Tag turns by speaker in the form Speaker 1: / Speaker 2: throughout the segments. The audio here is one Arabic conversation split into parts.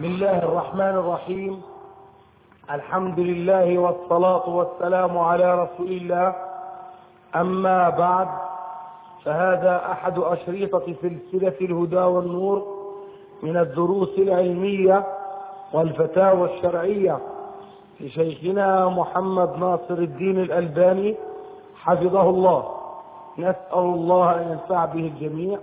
Speaker 1: بسم الله الرحمن الرحيم. الحمد لله والصلاة والسلام على رسول الله. أما بعد، فهذا أحد أشرطة سلسلة الهدى والنور من الدروس العلمية والفتاوى الشرعية لشيخنا محمد ناصر الدين الألباني حفظه الله. نسأل الله أن ينفع به الجميع.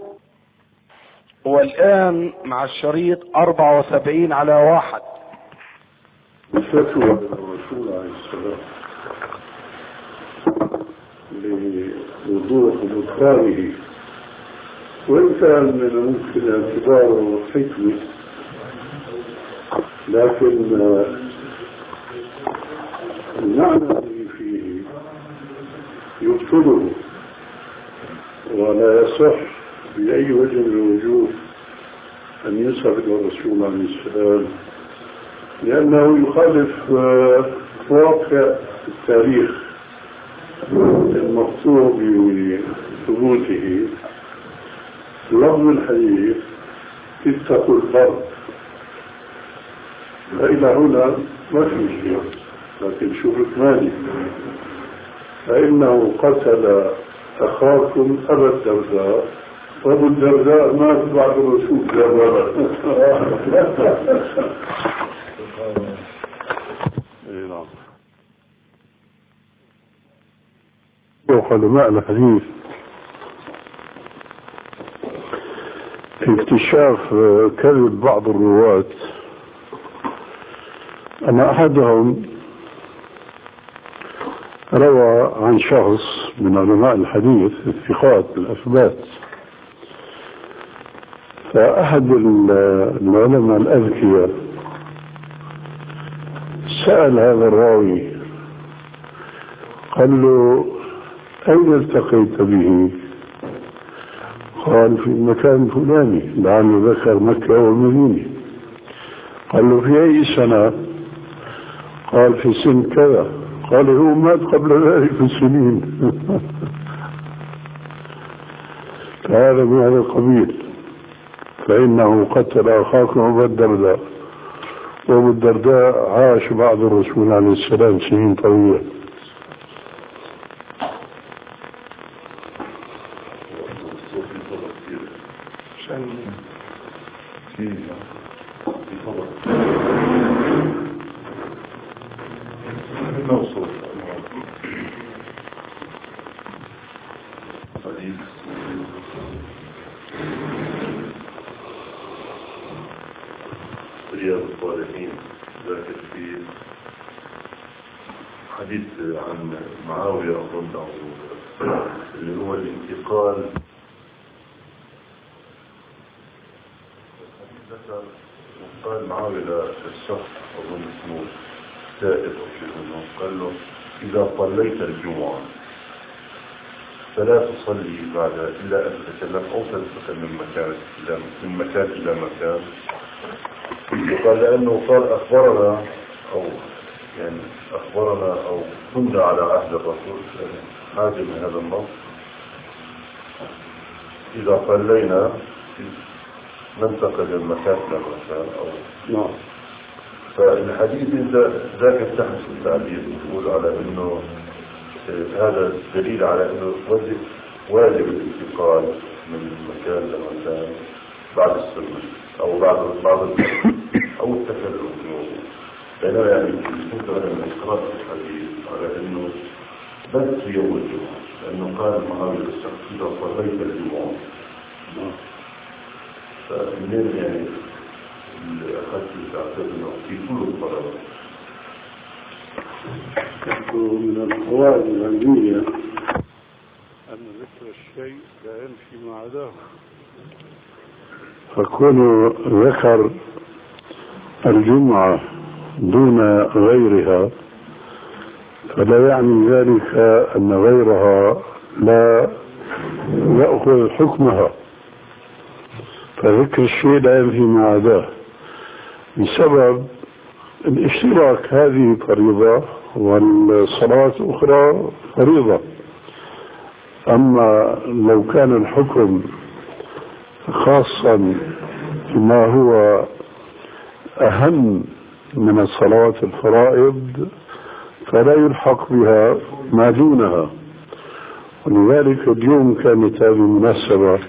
Speaker 1: والآن مع الشريط 74/1.
Speaker 2: الفتوى الرسول عليه السلام لوضوح مدخاله، وإن كان من الممكن اعتباره حكمة، لكن المعنى الذي فيه يبطله ولا يصح بأي وجه من الوجوه أن ينسب الرسول عليه السلام، لأنه يخالف واقع التاريخ المقطوع بثبوته. لفظ الحديث اتقوا البرد، فإلى هنا ما في مشكلة، لكن شوف الثاني: فإنه قتل أخاكم أبا الدرداء، وأبو الدرداء مات بعد الرسول علماء الحديث اكتشاف كذب بعض الرواة أن أحدهم روى عن شخص من علماء الحديث الثقات الأثبات، فأحد العلماء الأذكياء سأل هذا الراوي، قال له: أين التقيت به؟ قال: في المكان الفلاني، لعله ذكر مكة والمدينة. قال له: في أي سنة؟ قال: في سن كذا. قال: هو مات قبل ذلك بسنين. فهذا من هذا القبيل، فإنه قتل أخاكم أبا الدرداء، وأبو الدرداء عاش بعد الرسول عليه السلام سنين طويلة.
Speaker 3: رياض الصالحين ذاكر في حديث عن معاوية أظن، اللي هو الانتقال. ذكر قال معاوية للشخص أظن اسمه سائد أو شيء منه، قال له: إذا صليت الجمعة فلا تصلي بعدها إلا أن تتكلم أو تنتقل من مكان إلى مكان. قال لأنه قال أخبرنا أو كنا على عهد الرسول حاجة من هذا النص: إذا صلينا ننتقل من مكان إلى مكان أو
Speaker 2: نعم.
Speaker 3: فالحديث ذاك التحس التعبير يقول على أنه هذا دليل على أنه واجب الانتقال من مكان لمكان بعد السنة أو بعد أو التكلم. بينما يعني كنت من إقرار الحديث على أنه بس في يوم الجمعة، لأنه قال معاوية للشخص: إذا صليت الجمعة. فمنين يعني أخذت تعتبر أنه في كل الصلاة؟
Speaker 2: من القواعد العلمية أن ذكر الشيء لا يمشي مع عداه، فكون ذكر الجمعة دون غيرها فلا يعني ذلك أن غيرها لا يأخذ حكمها، فذكر الشيء لا ينفي مع عداه بسبب الاشتراك. هذه فريضة والصلاة أخرى فريضة. أما لو كان الحكم خاصا بما هو أهم من الصلوات الفرائض فلا يلحق بها ما دونها. ولذلك اليوم كانت هذه المناسبة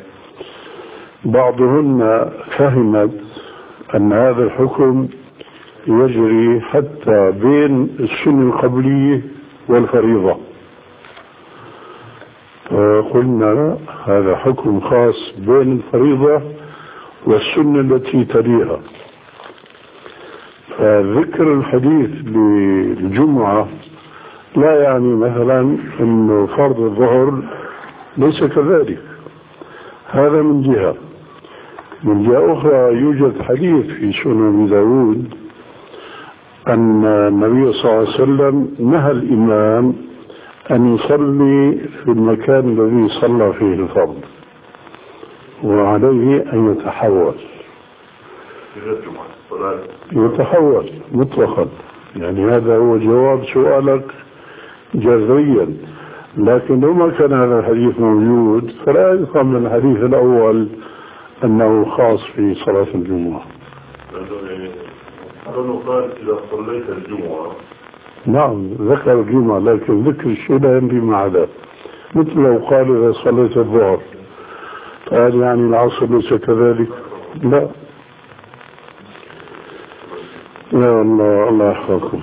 Speaker 2: بعضهن فهمت أن هذا الحكم يجري حتى بين السنة القبلية والفريضة، قلنا هذا حكم خاص بين الفريضة والسنة التي تليها. فذكر الحديث للجمعة لا يعني مثلا أن فرض الظهر ليس كذلك، هذا من جهة. من جهة أخرى يوجد حديث في سنن أبي داود أن النبي صلى الله عليه وسلم نهى الإمام أن يصلي في المكان الذي صلى فيه الفرض، وعليه أن يتحول مطلقا. يعني هذا هو جواب سؤالك جذريا. لكن لو ما كان هذا الحديث موجود فلا يفهم من الحديث الأول أنه خاص في صلاة الجمعة.
Speaker 3: أظن قال إذا صليت الجمعة.
Speaker 2: نعم ذكر الجمعة، لكن ذكر الشيء لا ينبي مع ذلك. مثل لو قال إذا صليت الظهر قال يعني العصر ليس كذلك؟ لا. يا الله، الله يحفظكم.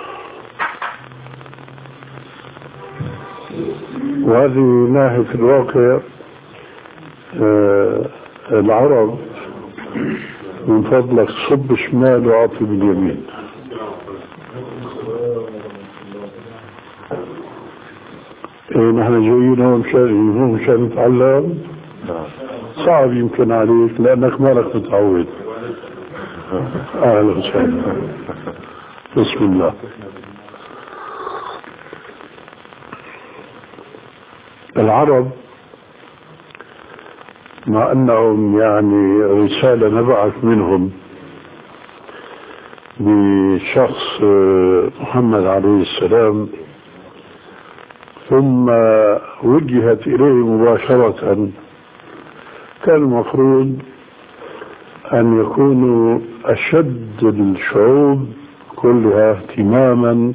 Speaker 2: وهذه ناحية في الواقع العرب من فضلك صب شمال وعطي باليمين. نحن جايين هون مشان نتعلم. صعب يمكن عليك لأنك مالك متعود. أهلا وسهلا. بسم الله. العرب مع أنهم يعني رسالة نبعث منهم بشخص محمد عليه السلام ثم وجهت إليه مباشرة، كان المفروض أن يكونوا أشد الشعوب كلها اهتماما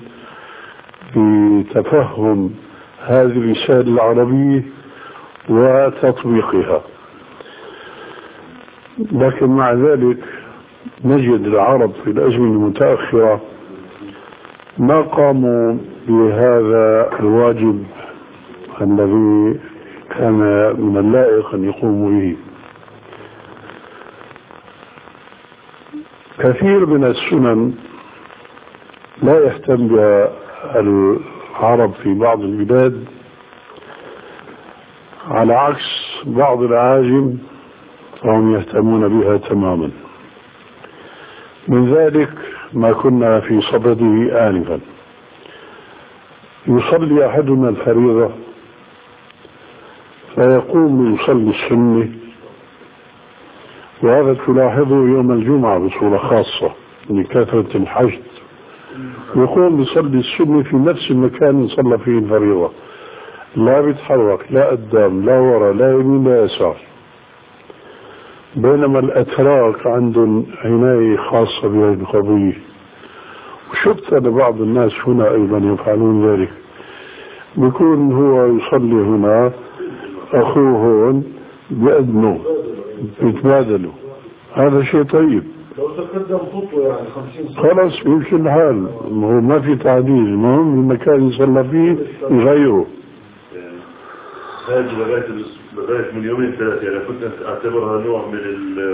Speaker 2: بتفهم هذه الرسالة العربية وتطبيقها. لكن مع ذلك نجد العرب في الأزمنة المتأخرة ما قاموا بهذا الواجب الذي كان من اللائق أن يقوموا به. كثير من السنن لا يهتم بها العرب في بعض البلاد، على عكس بعض الأعاجم فهم يهتمون بها تماما. من ذلك ما كنا في صدده آنفا. يصلي أحدنا الفريضة فيقوم يصلي السنة، وهذا تلاحظه يوم الجمعة بصورة خاصة لكثرة الحشد. يقوم يصلي السنة في نفس المكان صلى فيه الفريضة، لا بيتحرك لا قدام لا وراء لا يمين لا يسار. بينما الأتراك عندهم عناية خاصة بهذه القضية، وشفت أن بعض الناس هنا أيضا يفعلون ذلك. بيكون هو يصلي هنا، أخوه هون، بيأذنوا بيتبادلوا. هذا شيء طيب.
Speaker 3: لو تقدم خطوة يعني 50
Speaker 2: خلاص يمشي الحال، هو ما في تعديل. المهم المكان يصلى فيه يغيره.
Speaker 3: هذه لغاية من يومين ثلاثة، يعني كنت أعتبرها نوع من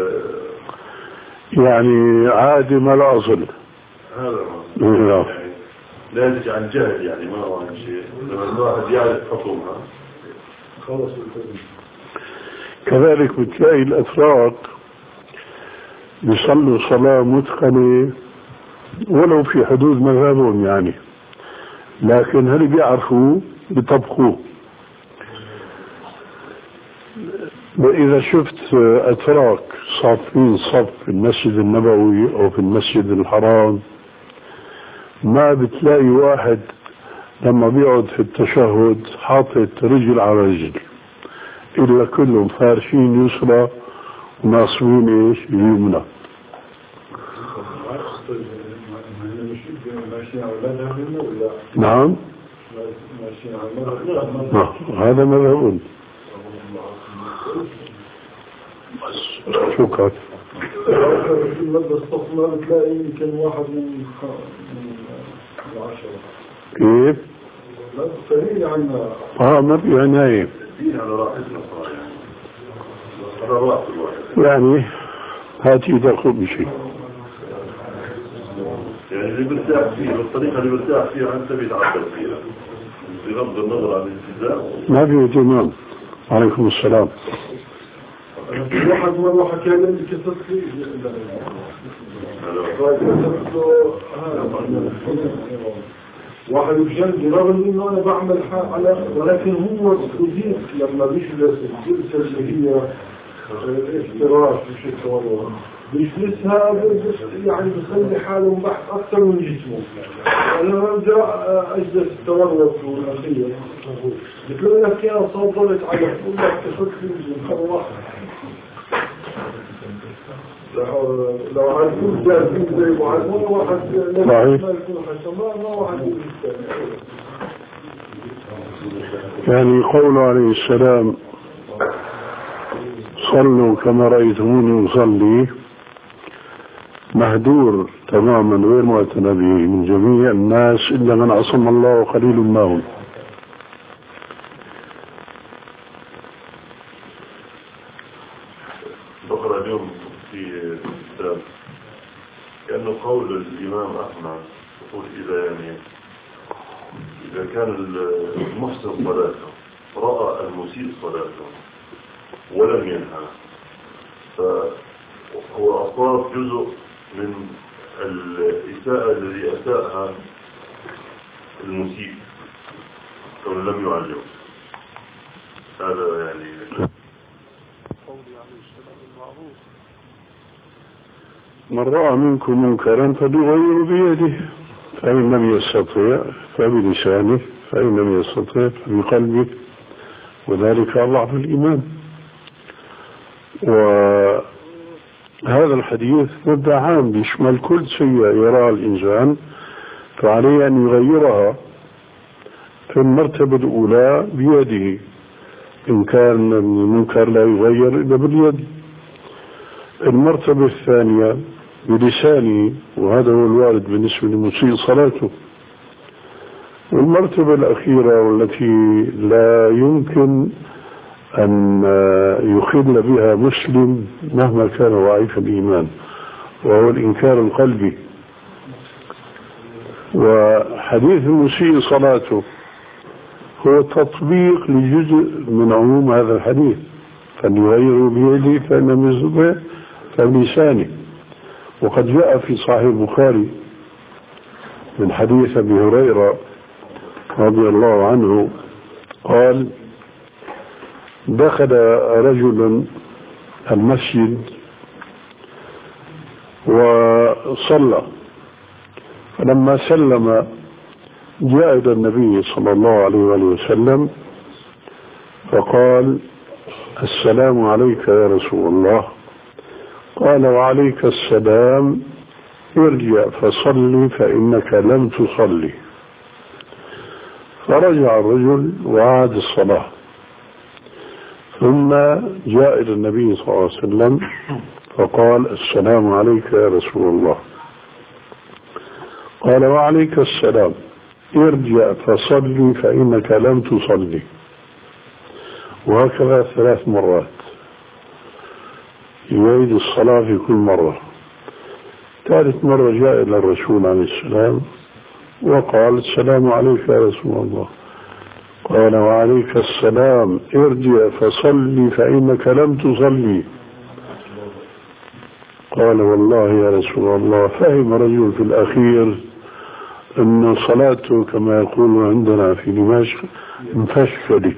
Speaker 2: يعني عادي ما لا أصل.
Speaker 3: هذا يعني ناتج عن جهل، يعني ما هو عن شيء. لما الواحد يعرف حكمها خلص.
Speaker 2: كذلك بتلاقي الأتراك بيصلوا صلاة متقنة ولو في حدود مذهبهم يعني، لكن هل بيعرفوا بيطبقوه. وإذا شفت أتراك صافين صف في المسجد النبوي أو في المسجد الحرام، ما بتلاقي واحد لما بيقعد في التشهد حاطط رجل على رجل، إلا كلهم فارشين يسرى وناصبين إيش يمنى. نعم هذا مذهب. شكرا.
Speaker 4: تلاقي يمكن واحد من 10.
Speaker 2: كيف؟
Speaker 4: لا تستهيل عنا.
Speaker 2: ما في عناية. يعني هاتي تأخذ بشيء.
Speaker 3: يعني اللي برتاح فيه بالطريقة اللي برتاح فيها أنت بيتعبد فيها بغض النظر عن الالتزام.
Speaker 2: ما في اهتمام. عليكم السلام.
Speaker 4: واحد مرة حكى لي كسرت لي واحد بجنبي رغم انه انا بعمل على ولكن هو يزيد لما بيجلس الجلسة اللي هي الافتراش مش التورط بيجلسها يعني بيخلي حاله بحث اكثر من جسمه. انا برجع اجلس التورط والاخير قلت له لك يا صوت على كل كسرت لي من واحد لو هنكون جاهزين زي معلمون واحد ما يكون حسمان ما واحد
Speaker 2: يعني قوله عليه السلام صلوا كما رأيتموني أصلي مهدور تماما غير معتنى به من جميع الناس إلا من عصم الله وقليل منهم.
Speaker 3: بقرأ اليوم في كتاب كأنه قول الإمام أحمد يقول إذا كان المحسن صلاته رأى المسيء صلاته ولم ينهى فهو أصاب جزء من الإساءة الذي أساءها المسيء كون لم يعلم. هذا يعني
Speaker 1: قولي عليه السلام المعروف
Speaker 2: من رأى منكم منكرا فليغير بيده فإن لم يستطع فبلسانه فإن لم يستطع فبقلبه وذلك أضعف الإيمان. وهذا الحديث مبدأ عام يشمل كل شيء يراه الإنسان فعليه أن يغيرها في المرتبة الأولى بيده إن كان المنكر لا يغير إلا باليد. المرتبة الثانية بلسانه وهذا هو الوارد بالنسبة لمسيء صلاته. والمرتبة الأخيرة والتي لا يمكن أن يخل بها مسلم مهما كان ضعيف الإيمان وهو الإنكار القلبي. وحديث المسيء صلاته هو تطبيق لجزء من عموم هذا الحديث فليغير بيده فإن لم يستطع فبلسانه. وقد جاء في صحيح البخاري من حديث أبي هريرة رضي الله عنه قال دخل رجل المسجد وصلى فلما سلم جاء إلى النبي صلى الله عليه وسلم فقال السلام عليك يا رسول الله. قال وعليك السلام ارجع فصلي فإنك لم تصلي. فرجع الرجل وعاد الصلاة ثم جاء إلى النبي صلى الله عليه وسلم فقال السلام عليك يا رسول الله. قال وعليك السلام ارجع فصلي فإنك لم تصلي. وهكذا 3 مرات يعيد الصلاة في كل مرة. ثالث مرة جاء إلى الرسول عليه السلام وقال السلام عليك يا رسول الله. قال وعليك السلام ارجع فصلي فإنك لم تصلي. قال والله يا رسول الله فهم رجل في الأخير أن صلاته كما يقول عندنا في دمشق مفشكلة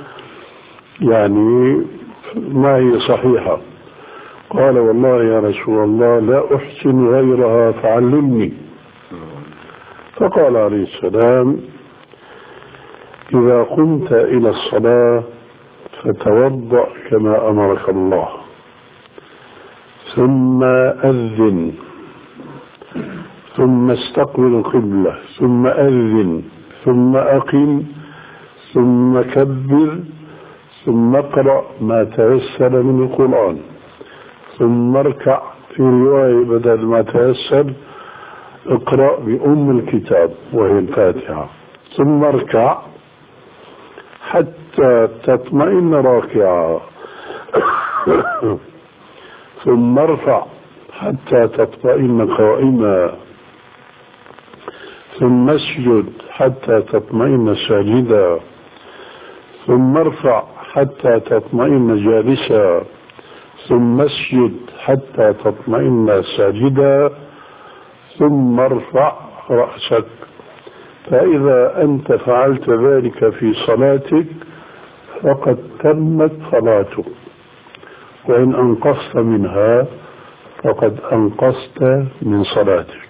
Speaker 2: يعني ما هي صحيحة. قال والله يا رسول الله لا أحسن غيرها فعلمني. فقال عليه السلام إذا قمت إلى الصلاة فتوضأ كما أمرك الله ثم أذن ثم استقبل القبلة ثم أذن ثم أقم ثم كبر ثم اقرأ ما تيسر من القرآن ثم اركع، في رواية بدل ما تيسر اقرأ بأم الكتاب وهي الفاتحة، ثم اركع حتى تطمئن راكعا ثم ارفع حتى تطمئن قائما ثم اسجد حتى تطمئن ساجدا ثم ارفع حتى تطمئن جالسا ثم اسجد حتى تطمئن ساجدا ثم ارفع رأسك. فإذا أنت فعلت ذلك في صلاتك فقد تمت صلاتك، وإن أنقصت منها فقد أنقصت من صلاتك.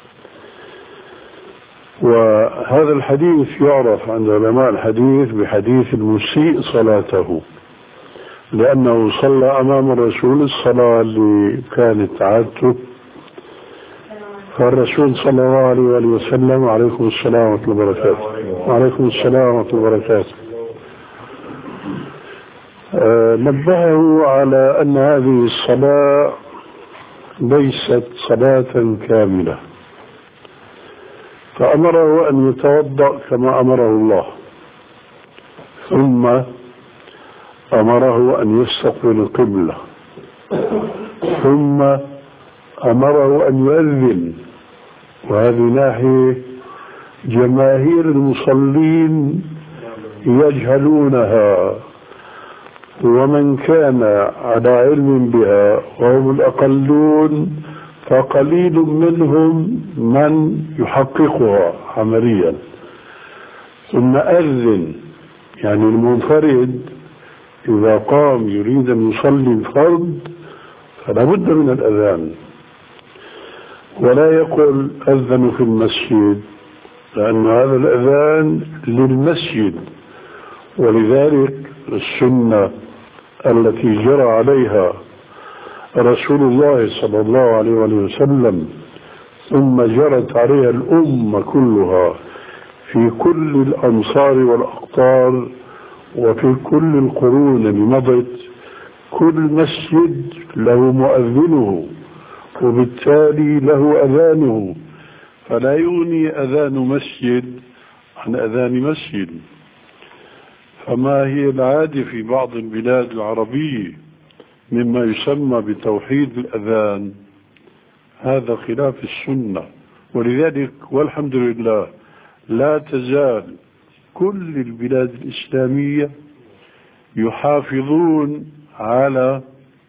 Speaker 2: وهذا الحديث يعرف عند علماء الحديث بحديث المسيء صلاته، لأنه صلى أمام الرسول الصلاة اللي كانت عادته، فالرسول صلى الله عليه وآله وسلم عليكم السلام ورحمة الله وبركاته وعليكم السلام ورحمة الله وبركاته نبهه على أن هذه الصلاة ليست صلاة كاملة، فأمره أن يتوضأ كما أمره الله، ثم أمره أن يستقبل القبلة، ثم أمره أن يؤذن. وهذه ناحية جماهير المصلين يجهلونها، ومن كان على علم بها وهم الأقلون فقليل منهم من يحققها عمليا. ثم أذن، يعني المنفرد إذا قام يريد أن يصلي الفرض فلا بد من الأذان، ولا يقول أذن في المسجد، لأن هذا الأذان للمسجد. ولذلك السنة التي جرى عليها رسول الله صلى الله عليه وسلم ثم جرت عليها الأمة كلها في كل الأمصار والأقطار وفي كل القرون المضت، كل مسجد له مؤذنه وبالتالي له أذانه، فلا يغني أذان مسجد عن أذان مسجد. فما هي العادة في بعض البلاد العربية مما يسمى بتوحيد الأذان، هذا خلاف السنة. ولذلك والحمد لله لا تزال كل البلاد الإسلامية يحافظون على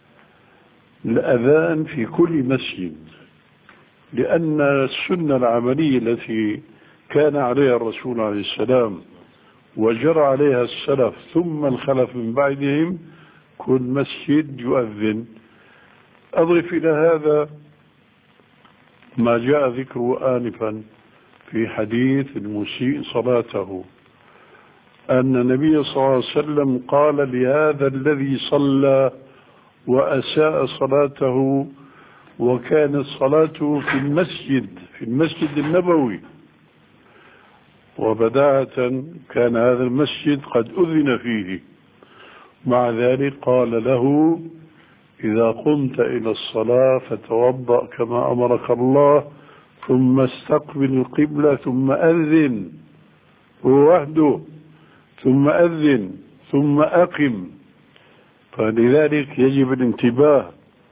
Speaker 2: الأذان في كل مسجد، لأن السنة العملية التي كان عليها الرسول عليه السلام وجرى عليها السلف ثم الخلف من بعدهم كل مسجد يؤذن. أضف إلى هذا ما جاء ذكره آنفا في حديث المسيء صلاته، أن النبي صلى الله عليه وسلم قال لهذا الذي صلى وأساء صلاته وكانت صلاته في المسجد النبوي، وبداية كان هذا المسجد قد أذن فيه، مع ذلك قال له إذا قمت إلى الصلاة فتوضأ كما أمرك الله ثم استقبل القبلة ثم أذن، هو وحده، ثم أذن ثم أقم. فلذلك يجب الانتباه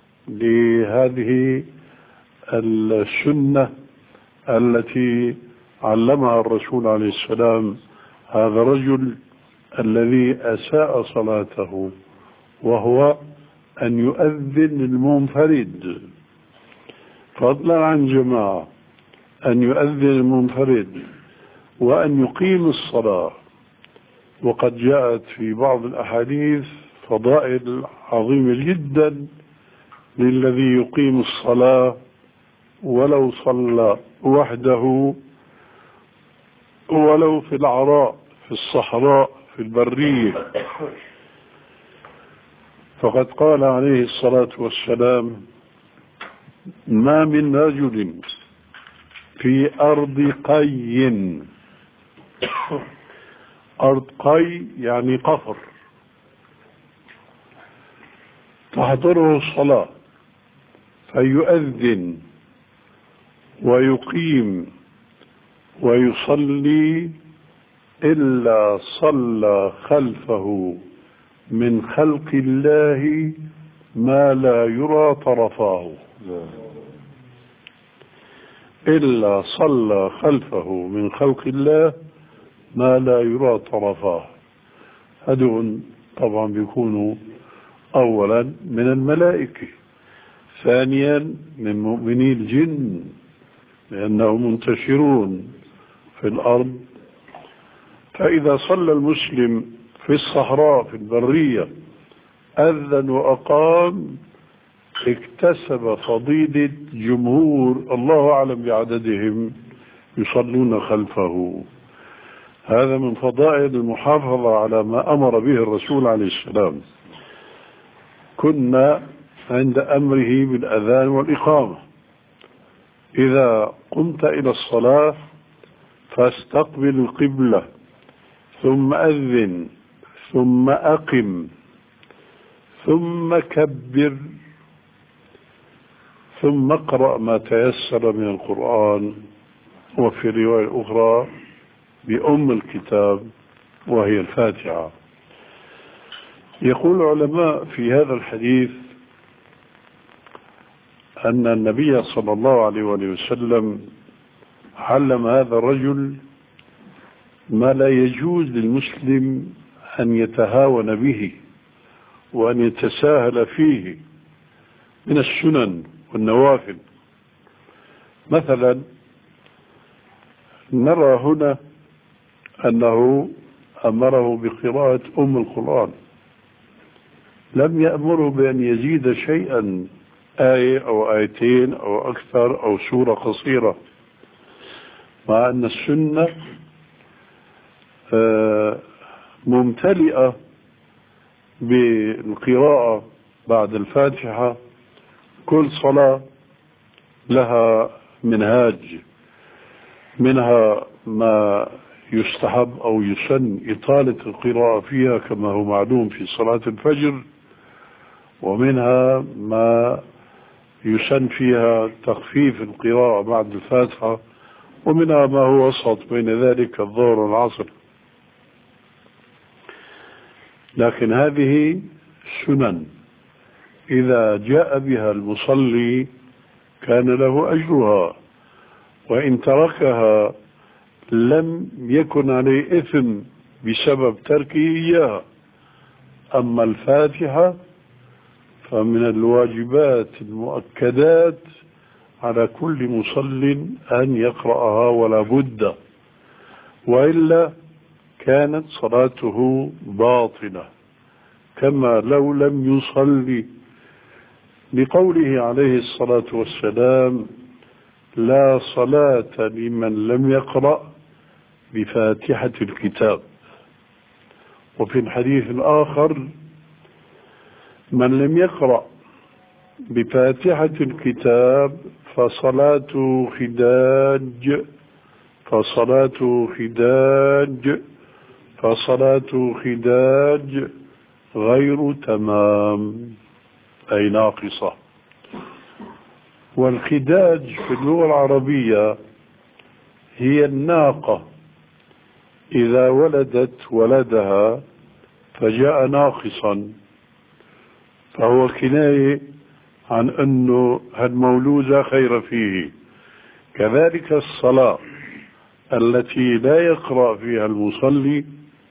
Speaker 2: لهذه السنة التي علمها الرسول عليه السلام هذا الرجل الذي أساء صلاته، وهو أن يؤذن المنفرد، فضلا عن جماعة، أن يؤذن المنفرد وأن يقيم الصلاة. وقد جاءت في بعض الأحاديث فضائل عظيمة جدا للذي يقيم الصلاة ولو صلى وحده، ولو في العراء في الصحراء في البرية. فقد قال عليه الصلاة والسلام ما من رجل في أرض قي. أرض قي يعني قفر، تحضره الصلاة فيؤذن ويقيم ويصلي إلا صلى خلفه من خلق الله ما لا يرى طرفاه، إلا صلى خلفه من خلق الله ما لا يرى طرفاه. هذول طبعا بيكونوا أولا من الملائكة، ثانيا من مؤمني الجن لأنهم منتشرون في الأرض. فإذا صلى المسلم في الصحراء في البرية أذن وأقام اكتسب فضيلة جمهور الله أعلم بعددهم يصلون خلفه. هذا من فضائل المحافظة على ما أمر به الرسول عليه السلام. كنا عند أمره بالأذان والإقامة، إذا قمت إلى الصلاة فاستقبل القبلة ثم أذن ثم أقم ثم كبر ثم اقرأ ما تيسر من القرآن، وفي رواية أخرى بأم الكتاب وهي الفاتحة. يقول العلماء في هذا الحديث أن النبي صلى الله عليه وسلم علم هذا الرجل ما لا يجوز للمسلم أن يتهاون به وأن يتساهل فيه من السنن والنوافل. مثلا نرى هنا أنه أمره بقراءة أم القرآن، لم يأمره بأن يزيد شيئا، آية أو آيتين أو أكثر أو سورة قصيرة، مع أن السنة ممتلئة بالقراءة بعد الفاتحة. كل صلاة لها منهاج، منها ما يستحب أو يسن إطالة القراءة فيها كما هو معلوم في صلاة الفجر، ومنها ما يسن فيها تخفيف القراءة بعد الفاتحة، ومنها ما هو وسط بين ذلك الظهر والعصر. لكن هذه سنن إذا جاء بها المصلي كان له أجرها، وإن تركها لم يكن عليه إثم بسبب تركه إياها. أما الفاتحة فمن الواجبات المؤكدات على كل مصل أن يقرأها ولا بد، وإلا كانت صلاته باطلة كما لو لم يصلي، لقوله عليه الصلاة والسلام: لا صلاة لمن لم يقرأ بفاتحة الكتاب. وفي الحديث الآخر: من لم يقرأ بفاتحة الكتاب فصلاته خداج فصلاته خداج فصلاته خداج غير تمام، أي ناقصة. والخداج في اللغة العربية هي الناقة إذا ولدت ولدها فجاء ناقصا، فهو كناية عن أنه هالمولود لا خير فيه. كذلك الصلاة التي لا يقرأ فيها المصلي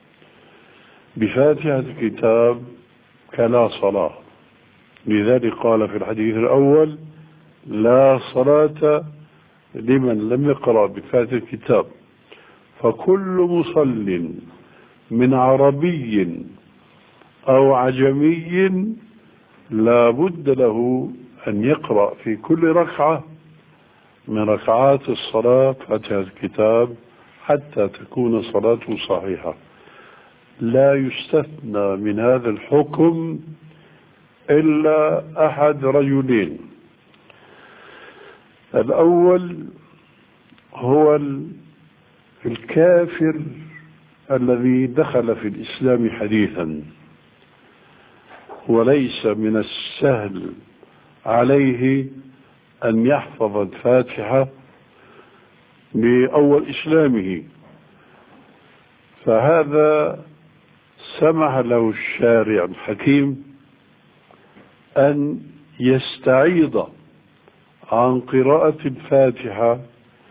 Speaker 2: بفاتحة الكتاب كلا صلاة. لذلك قال في الحديث الأول: لا صلاة لمن لم يقرأ بفاتحة الكتاب. فكل مصل من عربي أو عجمي لا بد له أن يقرأ في كل ركعة من ركعات الصلاة فاتحة الكتاب حتى تكون صلاته صحيحة. لا يستثنى من هذا الحكم إلا أحد رجلين: الأول هو الكافر الذي دخل في الإسلام حديثا، وليس من السهل عليه أن يحفظ الفاتحة بأول إسلامه، فهذا سمح له الشارع الحكيم أن يستعيض عن قراءة الفاتحة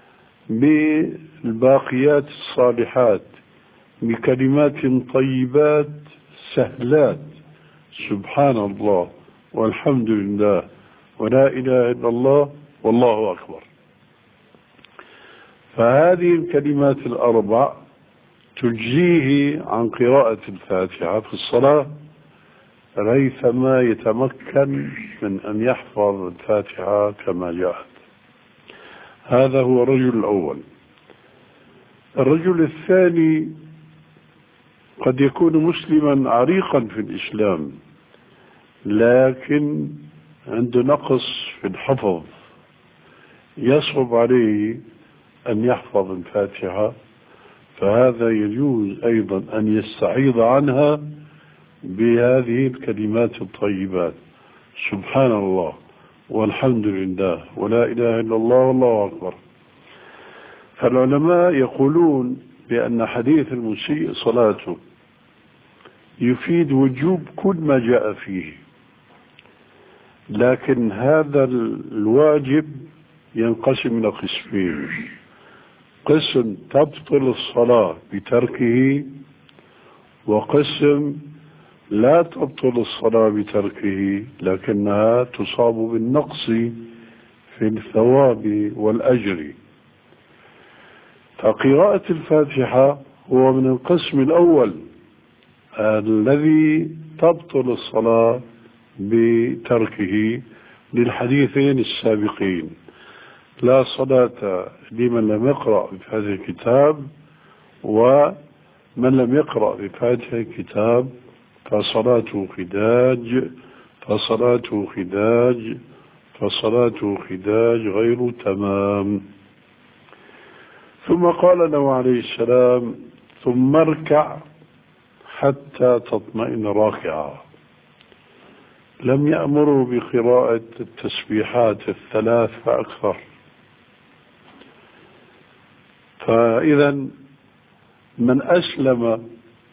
Speaker 2: بالباقيات الصالحات بكلمات طيبات سهلات، سبحان الله والحمد لله ولا إله إلا الله والله أكبر. فهذه الكلمات الأربع تجزيه عن قراءة الفاتحة في الصلاة ريثما يتمكن من أن يحفظ الفاتحة كما جاءت. هذا هو الرجل الأول. الرجل الثاني قد يكون مسلما عريقا في الإسلام، لكن عنده نقص في الحفظ، يصعب عليه أن يحفظ الفاتحة، فهذا يجوز أيضا أن يستعيض عنها بهذه الكلمات الطيبات، سبحان الله والحمد لله ولا إله إلا الله والله أكبر. فالعلماء يقولون بأن حديث المسيء صلاته يفيد وجوب كل ما جاء فيه، لكن هذا الواجب ينقسم إلى قسمين: قسم تبطل الصلاة بتركه، وقسم لا تبطل الصلاة بتركه لكنها تصاب بالنقص في الثواب والأجر. فقراءة الفاتحة هو من القسم الأول الذي تبطل الصلاة بتركه للحديثين السابقين: لا صلاة لمن لم يقرأ بفاتحة الكتاب، ومن لم يقرأ بفاتحة الكتاب فصلاته خداج فصلاته خداج فصلاته خداج غير تمام. ثم قال له عليه السلام: ثم اركع حتى تطمئن راكعا. لم يأمره بقراءة التسبيحات الثلاث فأكثر. فإذا من أسلم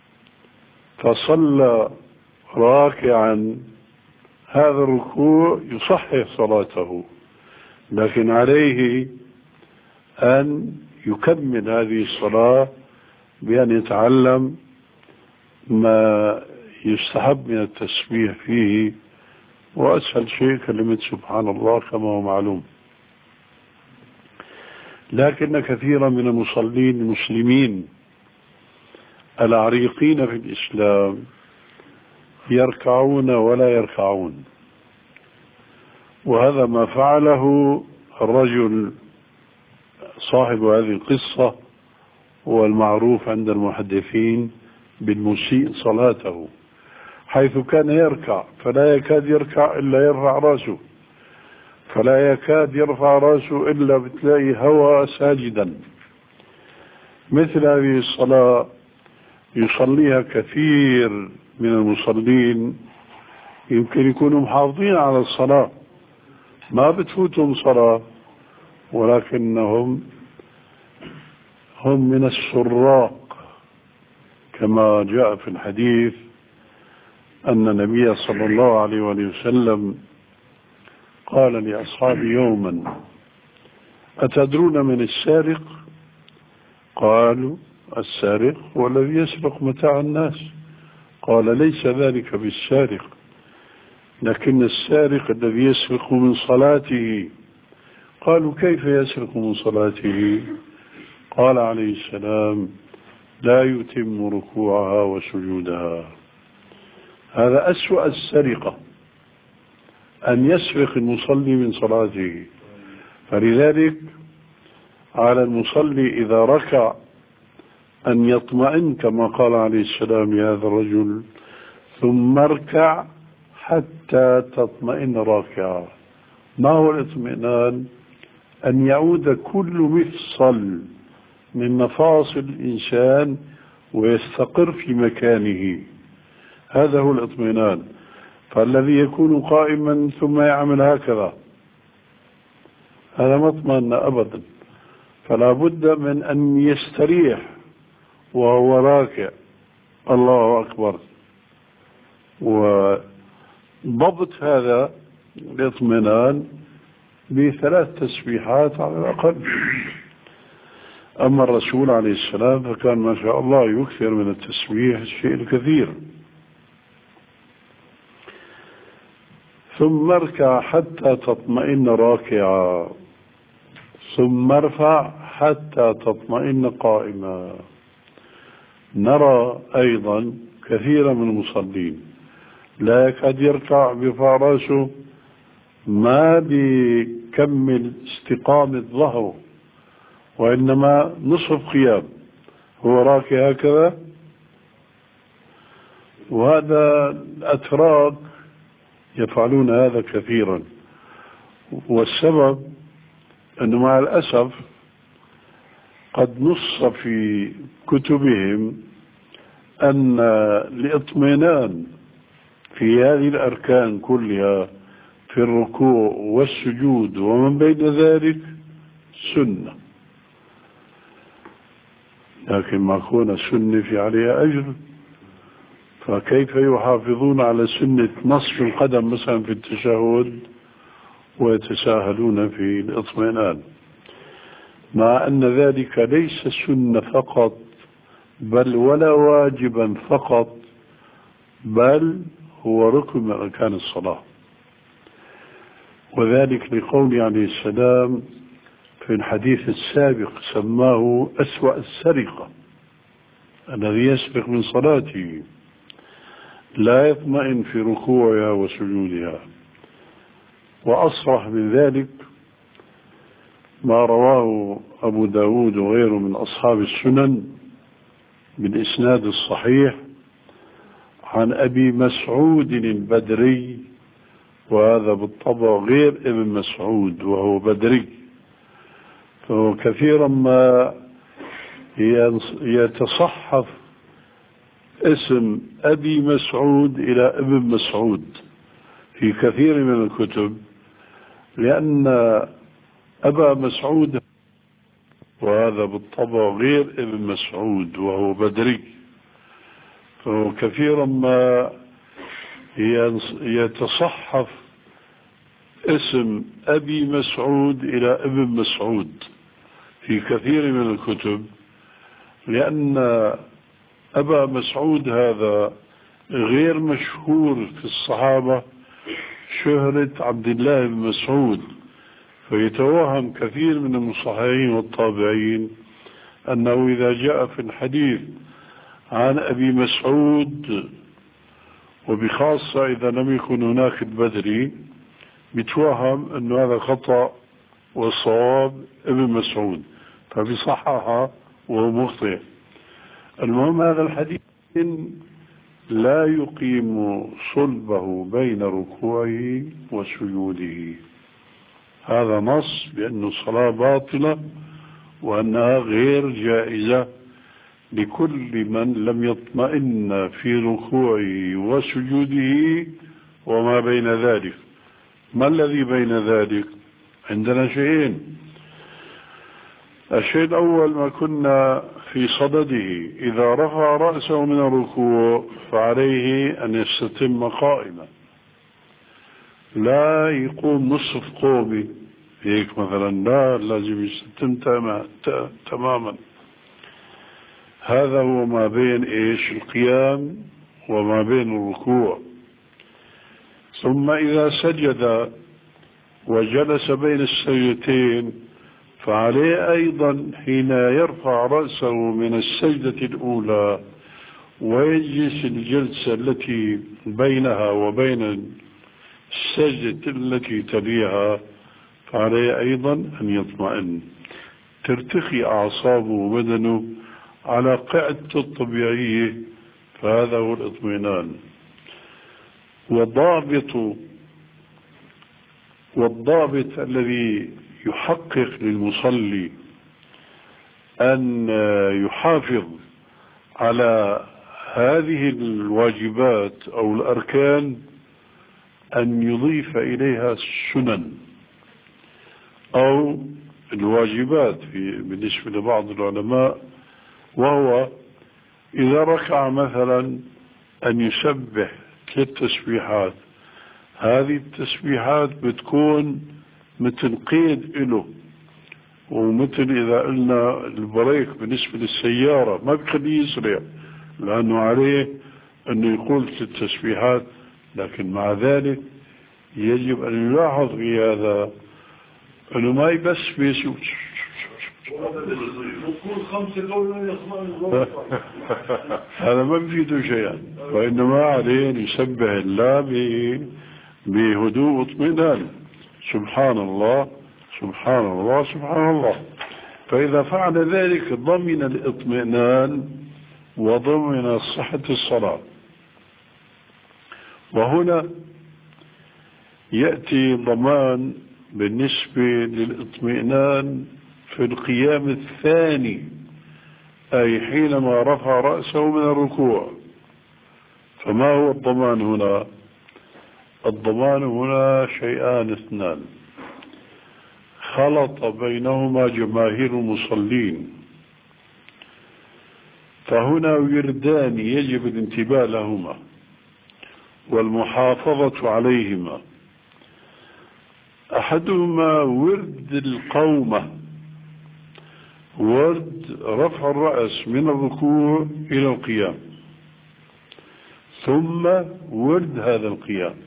Speaker 2: فصلى راكعا هذا الركوع يصحح صلاته، لكن عليه أن يكمل هذه الصلاة بأن يتعلم ما يستحب من التسبيح فيه، وأسهل شيء كلمة سبحان الله كما هو معلوم. لكن كثيرا من المصلين المسلمين العريقين في الإسلام يركعون ولا يركعون، وهذا ما فعله الرجل صاحب هذه القصة، هو المعروف عند المحدثين بالمسيء صلاته، حيث كان يركع فلا يكاد يركع إلا يرفع رأسه، فلا يكاد يرفع رأسه إلا بتلاقي هوى ساجدا. مثل هذه الصلاة يصليها كثير من المصلين، يمكن يكونوا محافظين على الصلاة، ما بتفوتهم صلاة، ولكنهم هم من السراق، كما جاء في الحديث أن النبي صلى الله عليه وسلم قال لأصحابه يوما: أتدرون من السارق؟ قالوا: السارق هو الذي يسرق متاع الناس. قال: ليس ذلك بالسارق، لكن السارق الذي يسرق من صلاته. قالوا: كيف يسرق من صلاته؟ قال عليه السلام: لا يتم ركوعها وسجودها. هذا أسوأ السرقة، أن يسرق المصلي من صلاته. فلذلك على المصلي إذا ركع أن يطمئن كما قال عليه السلام لهذا الرجل: ثم اركع حتى تطمئن راكعا. ما هو الاطمئنان؟ أن يعود كل مفصل من مفاصل الإنسان ويستقر في مكانه. هذا هو الاطمئنان. فالذي يكون قائما ثم يعمل هكذا هذا ما اطمئن أبدا، فلا بد من أن يستريح وهو راكع. الله أكبر. وضبط هذا الاطمئنان ب3 تسبيحات على الأقل. أما الرسول عليه السلام فكان ما شاء الله يكثر من التسبيح الشيء الكثير. ثم اركع حتى تطمئن راكعا، ثم ارفع حتى تطمئن قائما. نرى أيضا كثيرا من المصلين لا يكاد يركع بيرفع راسه، ما بيكمل استقامة ظهره، وإنما نصف قيام هو راكع هكذا. وهذا الأتراك يفعلون هذا كثيرا، والسبب أنه مع الأسف قد نص في كتبهم أن الاطمئنان في هذه الأركان كلها في الركوع والسجود ومن بين ذلك سنة، لكن ما كون سنة في عليها أجر، فكيف يحافظون على سنة نصف القدم مثلا في التشهد ويتساهلون في الاطمئنان، مع أن ذلك ليس سنة فقط بل ولا واجبا فقط، بل هو ركن من أركان الصلاة. وذلك لقول عليه السلام في الحديث السابق سماه أسوأ السرقة، الذي يسرق من صلاته لا يطمئن في ركوعها وسجودها. وأصرح من ذلك ما رواه أبو داود وغيره من أصحاب السنن بالإسناد الصحيح عن أبي مسعود البدري، وهذا بالطبع غير ابن مسعود وهو بدري، فهو كثيرا ما يتصحف اسم أبي مسعود إلى ابن مسعود في كثير من الكتب، لأن أبا مسعود وهذا بالطبع غير ابن مسعود وهو بدري، فهو كثيرا ما يتصحف اسم أبي مسعود إلى ابن مسعود في كثير من الكتب، لأن أبا مسعود هذا غير مشهور في الصحابة شهرة عبد الله بن مسعود، فيتوهم كثير من المصححين والطابعين أنه إذا جاء في الحديث عن أبي مسعود، وبخاصة إذا لم يكن هناك البدري، بيتوهم أنه هذا خطأ والصواب ابن مسعود فبصححها وهو مخطئ. المهم هذا الحديث لا يقيم صلبه بين ركوعه وسجوده، هذا نص بأن الصلاة باطلة وأنها غير جائزة لكل من لم يطمئن في ركوعه وسجوده وما بين ذلك. ما الذي بين ذلك؟ عندنا شيئين. الشيء الأول ما كنا في صدده، إذا رفع رأسه من الركوع فعليه أن يستتم قائما، لا يقوم نصف قومي هيك مثلا، لا، لازم يستتم تماما. هذا هو ما بين القيام وما بين الركوع. ثم إذا سجد وجلس بين السجدتين فعليه أيضا حين يرفع رأسه من السجدة الأولى ويجلس الجلسة التي بينها وبين السجدة التي تليها فعليه أيضا أن يطمئن، ترتخي أعصابه وبدنه على قاعدته الطبيعية، فهذا هو الاطمئنان. والضابط الذي يحقق للمصلي أن يحافظ على هذه الواجبات أو الأركان أن يضيف إليها السنن أو الواجبات بالنسبة لبعض العلماء، وهو إذا ركع مثلا أن يسبح 3 تسبيحات. هذه التسبيحات بتكون مثل قيد له، ومثل إذا قلنا البريك بالنسبة للسيارة ما بيخليه يسرع، لأنه عليه أنه يقول 3 تسبيحات. لكن مع ذلك يجب أن يلاحظ في هذا أنه ما يبسبس هذا ما بيفيده شيئا، وإنما عليه أن يسبح الله بهدوء واطمئنان. سبحان الله سبحان الله سبحان الله. فإذا فعل ذلك ضمن الاطمئنان وضمن صحة الصلاة. وهنا يأتي ضمان بالنسبة للاطمئنان في القيام الثاني، أي حينما رفع رأسه من الركوع. فما هو الضمان هنا؟ الضمان هنا شيئان اثنان خلط بينهما جماهير المصلين، فهنا وردان يجب الانتباه لهما والمحافظة عليهما. أحدهما ورد القومة، ورد رفع الرأس من الركوع إلى القيام، ثم ورد هذا القيام.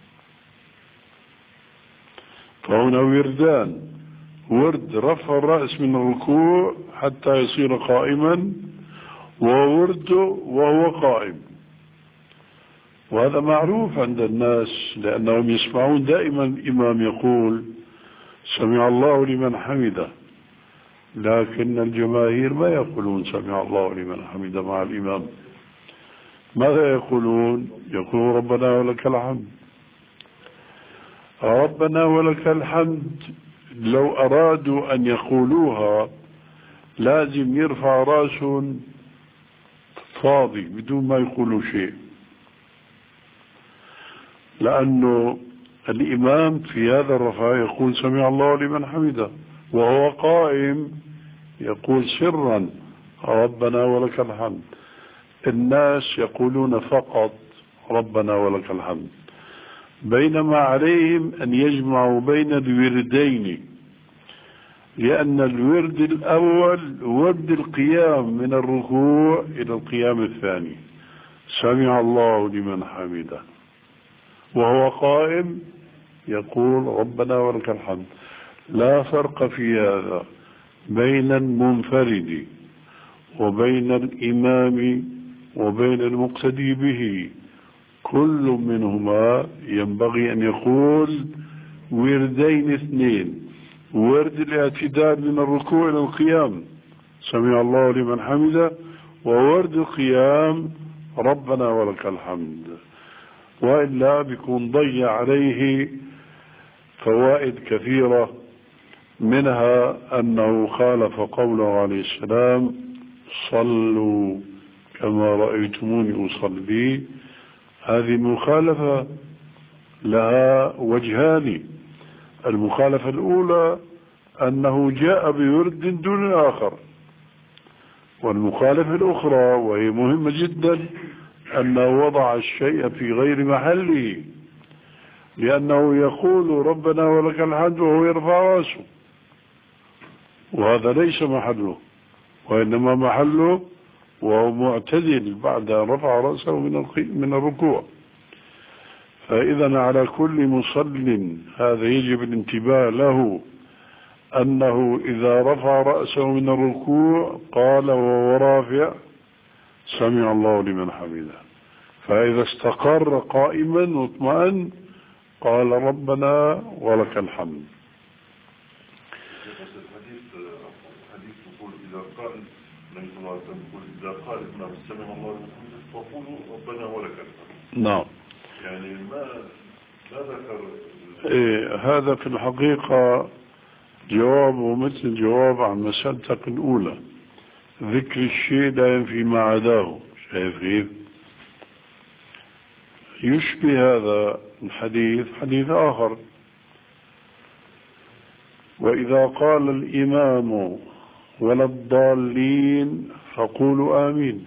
Speaker 2: فهنا وردان: ورد رفع الرأس من الركوع حتى يصير قائما، وورد وهو قائم. وهذا معروف عند الناس لأنهم يسمعون دائما الإمام يقول سمع الله لمن حمده، لكن الجماهير ما يقولون سمع الله لمن حمده مع الإمام. ماذا يقولون؟ يقولون ربنا ولك الحمد. ربنا ولك الحمد لو أرادوا أن يقولوها لازم يرفع رأسه فاضي بدون ما يقولوا شيء، لأنه الإمام في هذا الرفع يقول سمع الله لمن حمده، وهو قائم يقول سرا ربنا ولك الحمد. الناس يقولون فقط ربنا ولك الحمد، بينما عليهم أن يجمعوا بين الوردين، لأن الورد الأول ورد القيام من الركوع إلى القيام الثاني، سمع الله لمن حمده، وهو قائم يقول ربنا ولك الحمد. لا فرق في هذا بين المنفرد وبين الإمام وبين المقتدي به، كل منهما ينبغي أن يقول وردين اثنين: ورد الاعتدال من الركوع إلى القيام سمع الله لمن حمده، وورد القيام ربنا ولك الحمد. وإلا بيكون ضيع عليه فوائد كثيرة، منها أنه خالف قوله عليه السلام صلوا كما رأيتموني أصلي. هذه مخالفة لها وجهان: المخالفة الأولى أنه جاء بورد دون آخر، والمخالفة الأخرى وهي مهمة جدا أنه وضع الشيء في غير محله، لأنه يقول ربنا ولك الحمد وهو يرفع رأسه، وهذا ليس محله، وإنما محله وهو معتدل بعد أن رفع رأسه من الركوع. فإذا على كل مصل هذا يجب الانتباه له، أنه إذا رفع رأسه من الركوع قال وهو رافع سمع الله لمن حمده، فإذا استقر قائما واطمأن قال ربنا ولك الحمد.
Speaker 3: الحديث يقول إذا قال النبي صلى الله عليه وسلم يقول إذا قال ابن سمع الله لمن حمده فقولوا ربنا ولك الحمد.
Speaker 2: نعم.
Speaker 3: يعني ما ذكر
Speaker 2: هذا في الحقيقة جوابه مثل جواب عن مسألتك الأولى، ذكر الشيء لا ينفي ما عداه. شايف كيف؟ يشبه هذا الحديث حديث آخر: وإذا قال الإمام ولا الضالين فقولوا آمين.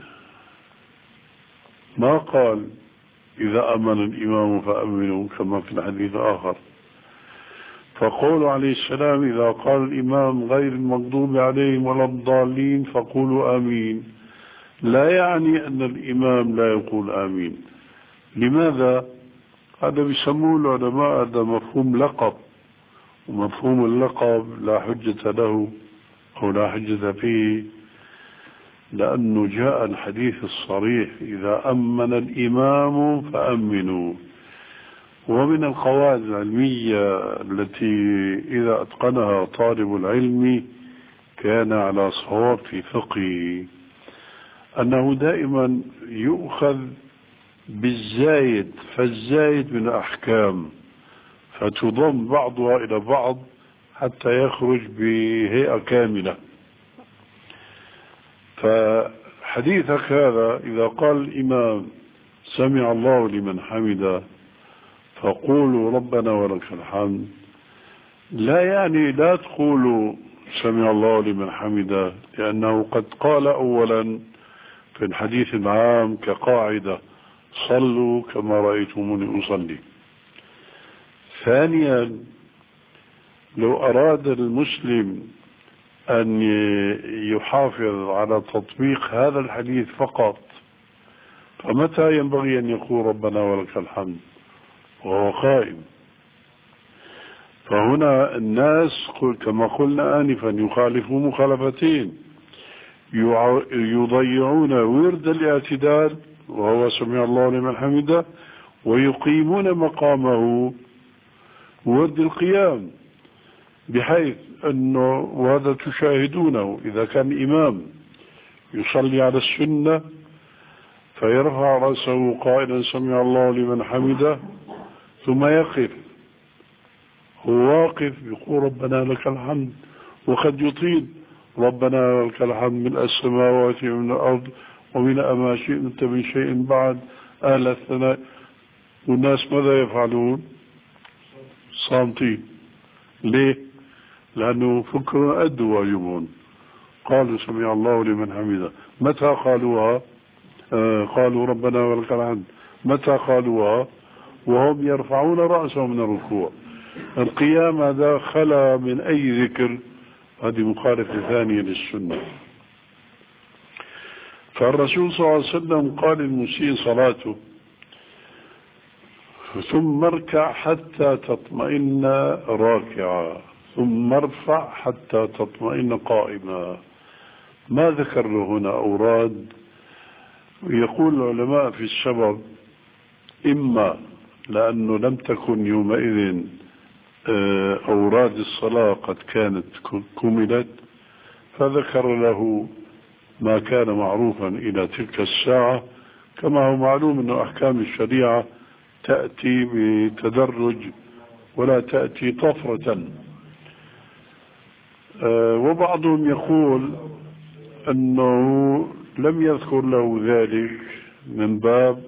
Speaker 2: ما قال إذا أمن الإمام فأمنوا كما في الحديث الآخر. فقول عليه السلام: إذا قال الإمام غير المغضوب عليهم ولا الضالين فقولوا آمين، لا يعني أن الإمام لا يقول آمين. لماذا؟ هذا بيسموه العلماء هذا مفهوم لقب، ومفهوم اللقب لا حجة له أو لا حجة فيه، لأنه جاء الحديث الصريح: إذا أمن الإمام فأمنوا. ومن القواعد العلمية التي إذا أتقنها طالب العلم كان على صواب في فقهه أنه دائما يؤخذ بالزايد، فالزايد من الأحكام فتضم بعضها إلى بعض حتى يخرج بهيئة كاملة. فحديثك هذا إذا قال الإمام سمع الله لمن حمده فقولوا ربنا ولك الحمد، لا يعني لا تقولوا سمع الله لمن حمده، لأنه قد قال أولا في الحديث العام كقاعدة: صلوا كما رأيتموني أصلي. ثانيا، لو أراد المسلم أن يحافظ على تطبيق هذا الحديث فقط، فمتى ينبغي أن يقول ربنا ولك الحمد وهو قائم؟ فهنا الناس كما قلنا آنفا يخالفوا مخالفتين: يضيعون ورد الاعتدال وهو سمع الله لمن حمده، ويقيمون مقامه ورد القيام، بحيث أنه وهذا تشاهدونه إذا كان إمام يصلي على السنة فيرفع رأسه قائلا سمع الله لمن حمده، ثم يقف، هو واقف يقول ربنا لك الحمد، وقد يطيل: ربنا لك الحمد ملء السماوات ومن الأرض وملء ما شئت من شيء بعد أهل الثناء. والناس ماذا يفعلون؟ صامتين. ليه؟ لأنه فكروا أدوا واجبون، قالوا سمع الله لمن حمده. متى قالوها؟ قالوا ربنا ولك الحمد. متى قالوها؟ وهم يرفعون رأسهم من الركوع. القيام هذا خلا من أي ذكر، هذه مخالفة ثانية للسنة. فالرسول صلى الله عليه وسلم قال للمسيء صلاته: ثم اركع حتى تطمئن راكعا، ثم ارفع حتى تطمئن قائما. ما ذكر له هنا أوراد. يقول العلماء في السبب: إما لأنه لم تكن يومئذ أوراد الصلاة قد كانت كملت، فذكر له ما كان معروفا إلى تلك الساعة، كما هو معلوم أن أحكام الشريعة تأتي بتدرج ولا تأتي طفرة. وبعضهم يقول أنه لم يذكر له ذلك من باب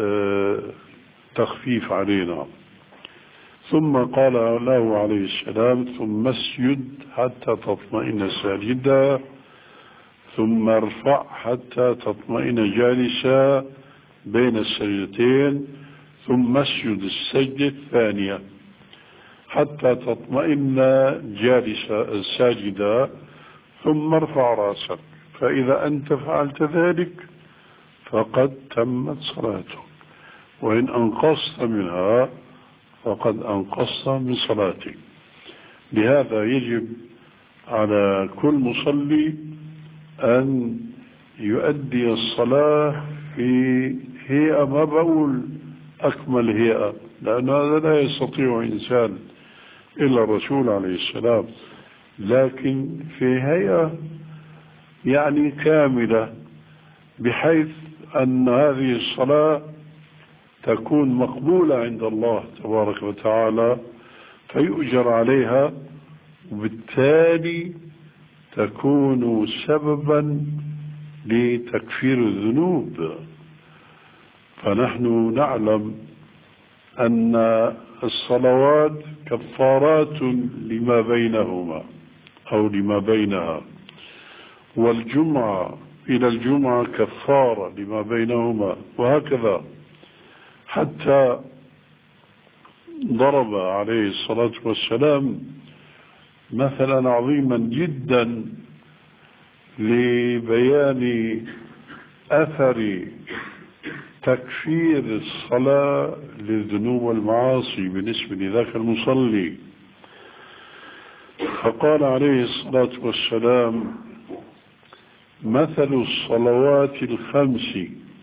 Speaker 2: تخفيف علينا. ثم قال له عليه السلام: ثم اسجد حتى تطمئن ساجدا، ثم ارفع حتى تطمئن جالسا بين السجدتين، ثم اسجد السجدة الثانية حتى تطمئن جالسا ساجدا، ثم ارفع راسك. فإذا أنت فعلت ذلك فقد تمت صلاتك، وإن أنقصت منها فقد أنقصت من صلاتك. لهذا يجب على كل مصلي أن يؤدي الصلاة في هيئة، ما بقول أكمل هيئة، لأن هذا لا يستطيع إنسان إلا الرسول عليه السلام، لكن في هيئة يعني كاملة، بحيث أن هذه الصلاة تكون مقبولة عند الله تبارك وتعالى، فيؤجر عليها وبالتالي تكون سببا لتكفير الذنوب. فنحن نعلم أن الصلوات كفارات لما بينهما أو لما بينها، والجمعة إلى الجمعة كفارة لما بينهما، وهكذا. حتى ضرب عليه الصلاة والسلام مثلا عظيما جدا لبيان أثر تكفير الصلاة للذنوب والمعاصي بالنسبة لذاك المصلي. فقال عليه الصلاة والسلام: مثل الصلوات الخمس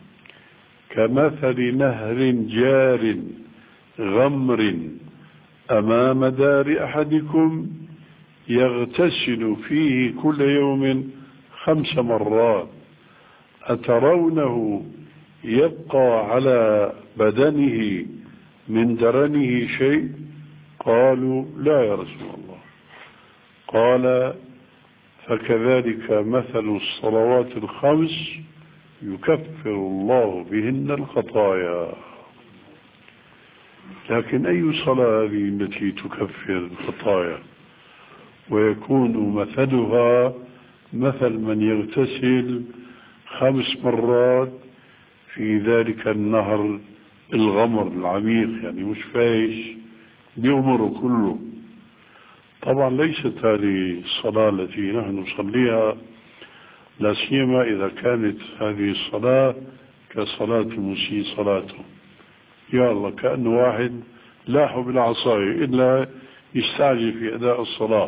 Speaker 2: كمثل نهر جار غمر أمام دار أحدكم يغتسل فيه كل يوم 5 مرات، أترونه يبقى على بدنه من درنه شيء؟ قالوا: لا يا رسول الله. قال: فكذلك مثل الصلوات الخمس يكفر الله بهن الخطايا. لكن أي صلاة هذه التي تكفر الخطايا ويكون مثلها مثل من يغتسل 5 مرات في ذلك النهر الغمر العميق، يعني مش فايش، بيغمر كله. طبعا ليست هذه الصلاة التي نحن نصليها، لا سيما إذا كانت هذه الصلاة كصلاة مسيء صلاته. يا الله، كأنه واحد لاح بالعصاية إلا يستعجل في أداء الصلاة.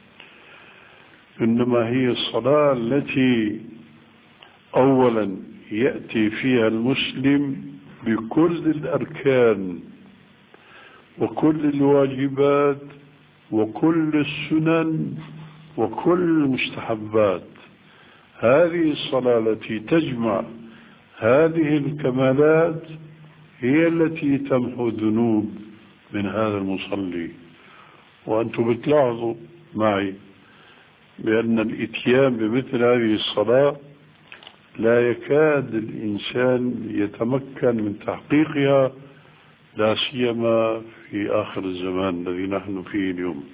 Speaker 2: إنما هي الصلاة التي أولا يأتي فيها المسلم بكل الأركان وكل الواجبات وكل السنن وكل المستحبات. هذه الصلاة التي تجمع هذه الكمالات هي التي تمحو الذنوب من هذا المصلي. وأنتم بتلاحظوا معي بأن الإتيان بمثل هذه الصلاة لا يكاد الإنسان يتمكن من تحقيقها، لا سيما في آخر الزمان الذي نحن فيه اليوم.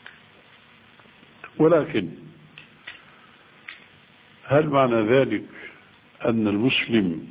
Speaker 2: ولكن هل معنى ذلك أن المسلم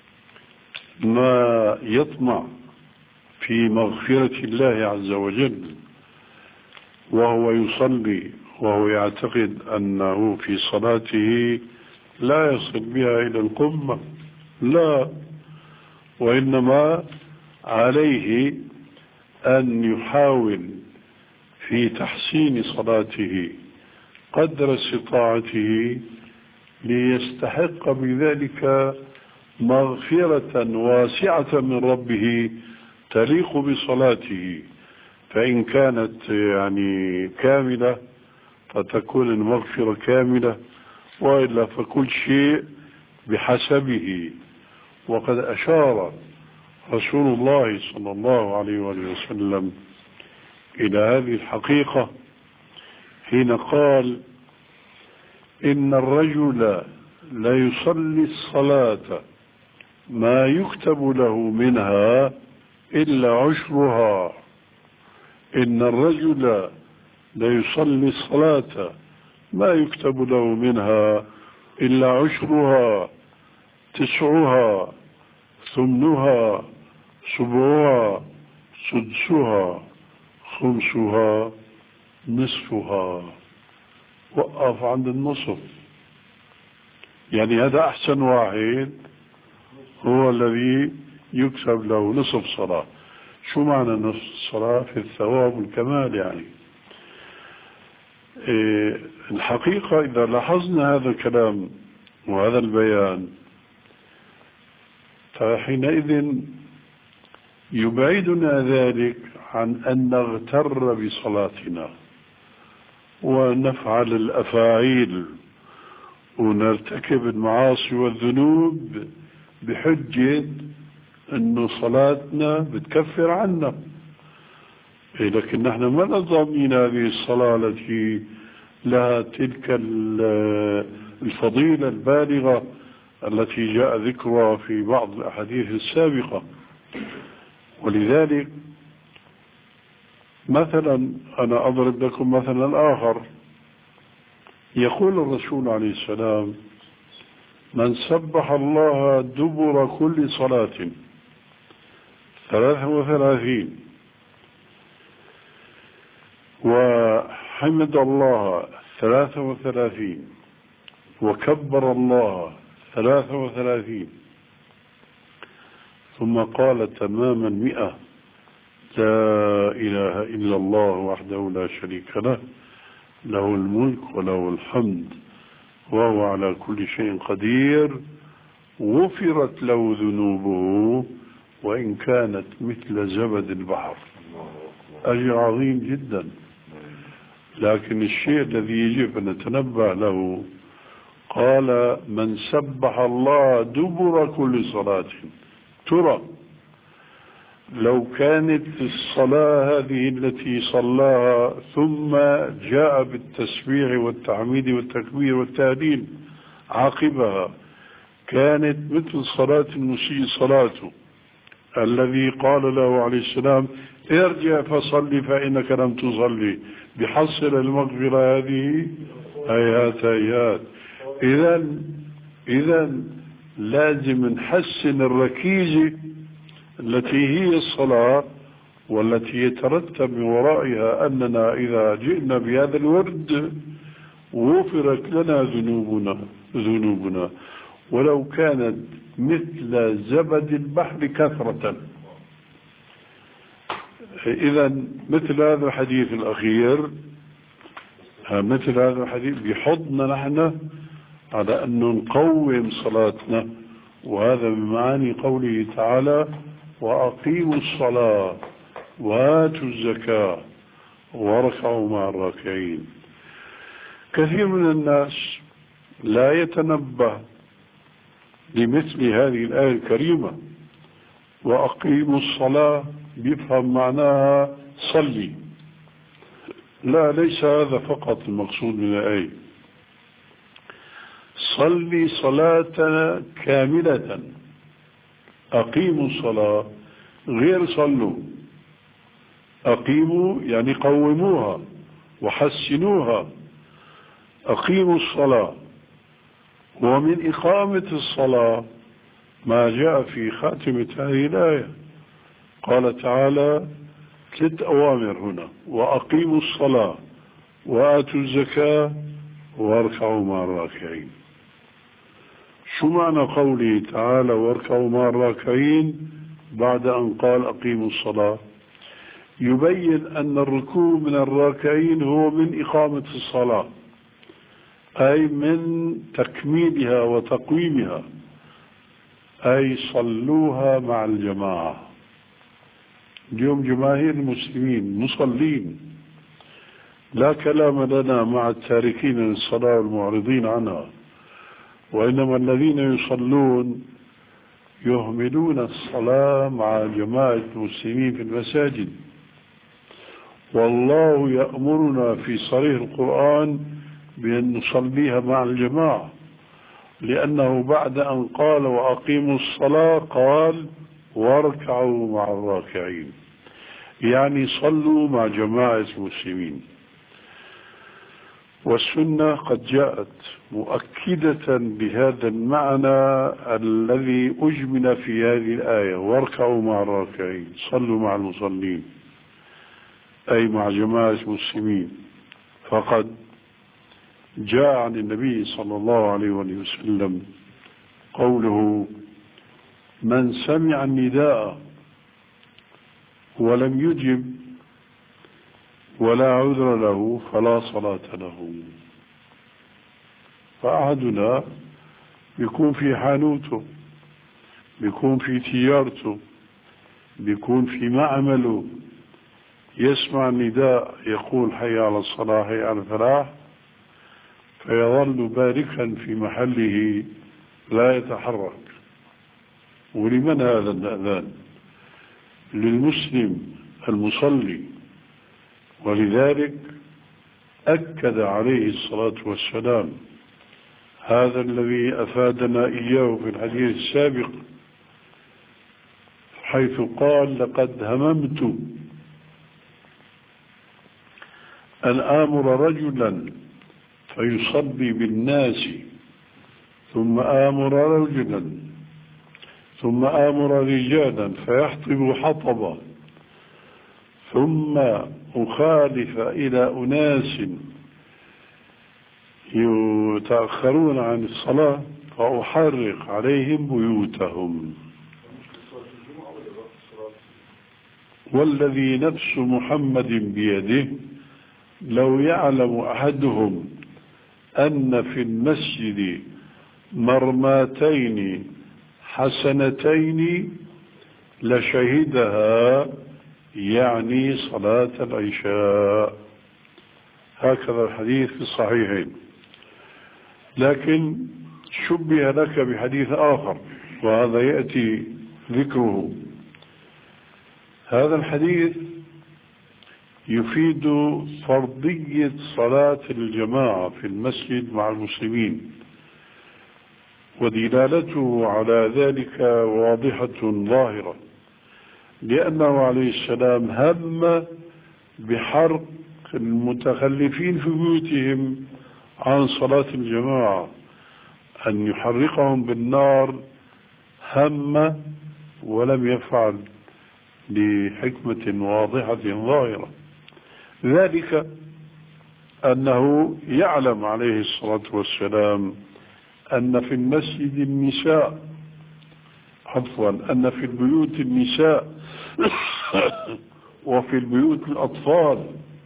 Speaker 2: ما يطمع في مغفرة الله عز وجل وهو يصلي وهو يعتقد أنه في صلاته لا يصل بها إلى القمة؟ لا، وإنما عليه أن يحاول في تحسين صلاته قدر استطاعته ليستحق بذلك مغفرة واسعة من ربه تليق بصلاته. فإن كانت يعني كاملة فتكون المغفرة كاملة، وإلا فكل شيء بحسبه. وقد أشار رسول الله صلى الله عليه وسلم إلى هذه الحقيقة حين قال: إن الرجل لا يصلي الصلاة ما يكتب له منها إلا عشرها. إن الرجل لا يصلي الصلاة ما يكتب له منها إلا عشرها، 9، 8، 7، 6، 5، نصفها. وقف عند النصف، يعني هذا أحسن واحد هو الذي يكتب له نصف صلاة. شو معنى نصف الصلاة في الثواب والكمال؟ يعني الحقيقة إذا لاحظنا هذا الكلام وهذا البيان فحينئذ يبعدنا ذلك عن أن نغتر بصلاتنا ونفعل الأفاعيل ونرتكب المعاصي والذنوب بحجة أن صلاتنا بتكفر عنا. لكن نحن ما نضمن هذه الصلاة التي لها تلك الفضيلة البالغة التي جاء ذكرها في بعض الأحاديث السابقة. ولذلك مثلا أنا أضرب لكم مثلا آخر. يقول الرسول عليه السلام: من سبح الله دبر كل صلاة 33 وحمد الله 33 وكبر الله 33 ثم قال تماما 100 لا إله إلا الله وحده لا شريك له له الملك وله الحمد وهو على كل شيء قدير غفرت له ذنوبه وإن كانت مثل زبد البحر. أجر عظيم جدا. لكن الشيء الذي يجب أن نتنبه له قال من سبح الله دبر كل صلاة. ترى لو كانت الصلاة هذه التي صلاها ثم جاء بالتسبيح والتحميد والتكبير والتهليل عقبها كانت مثل صلاة المسيء صلاته الذي قال له عليه السلام: ارجع فصلي فإنك لم تصلي، بحصل المغفرة هذه هيهات هيهات. إذا لازم نحسن الركيزة التي هي الصلاة والتي يترتب من ورائها أننا إذا جئنا بهذا الورد غفرت لنا ذنوبنا ولو كانت مثل زبد البحر كثرة. إذا مثل هذا الحديث الأخير، مثل هذا الحديث بيحضنا نحن على أن نقوم صلاتنا، وهذا من معاني قوله تعالى: وأقيموا الصلاة وآتوا الزكاة واركعوا مع الراكعين. كثير من الناس لا يتنبه لمثل هذه الآية الكريمة. وأقيموا الصلاة بيفهم معناها صلي. لا، ليس هذا فقط المقصود من الآية. صلي صلاة كاملة. أقيموا الصلاة غير صلوا. أقيموا يعني قوموها وحسنوها. أقيموا الصلاة. ومن إقامة الصلاة ما جاء في خاتمة هذه الآية. قال تعالى 3 أوامر هنا: وأقيموا الصلاة وآتوا الزكاة واركعوا مع الراكعين. شو معنى قوله تعالى واركعوا مع الراكعين بعد أن قال أقيموا الصلاة؟ يبين أن الركوع من الراكعين هو من إقامة الصلاة، أي من تكميلها وتقويمها، أي صلوها مع الجماعة. اليوم جماهير المسلمين مصلين، لا كلام لنا مع التاركين للصلاة والمعرضين عنها، وإنما الذين يصلون يهملون الصلاة مع جماعة المسلمين في المساجد. والله يأمرنا في صريح القرآن بأن نصليها مع الجماعة، لأنه بعد أن قال وأقيموا الصلاة قال واركعوا مع الراكعين، يعني صلوا مع جماعة المسلمين. والسنة قد جاءت مؤكدة بهذا المعنى الذي أجمل في هذه الآية: واركعوا مع الراكعين، صلوا مع المصلين، أي مع جماعة المسلمين. فقد جاء عن النبي صلى الله عليه وسلم قوله: من سمع النداء ولم يجب ولا عذر له فلا صلاة له. فأحدنا بيكون في حانوته، بيكون في تجارته، بيكون في معمله، يسمع النداء يقول حي على الصلاة حي على الفلاح، فيظل باركا في محله لا يتحرك. ولمن هذا الأذان؟ للمسلم المصلي ولذلك أكد عليه الصلاة والسلام هذا الذي أفادنا إياه في الحديث السابق، حيث قال: لقد هممت أن آمر رجلا فيصلي بالناس، ثم آمر رجلا، ثم آمر رجالا فيحطب حطبا، ثم أخالف إلى أناس يتأخرون عن الصلاة فأحرق عليهم بيوتهم. والذي نفس محمد بيده لو يعلم أحدهم أن في المسجد مرماتين حسنتين لشهدها، يعني صلاة العشاء. هكذا الحديث في الصحيحين. لكن شبه لك بحديث آخر وهذا يأتي ذكره. هذا الحديث يفيد فرضية صلاة الجماعة في المسجد مع المسلمين، ودلالته على ذلك واضحة ظاهرة، لأنه عليه السلام هم بحرق المتخلفين في بيوتهم عن صلاة الجماعة، أن يحرقهم بالنار، هم ولم يفعل لحكمة واضحة ظاهرة، ذلك أنه يعلم عليه الصلاة والسلام أن في المسجد النساء، أن في البيوت النساء وفي البيوت الأطفال،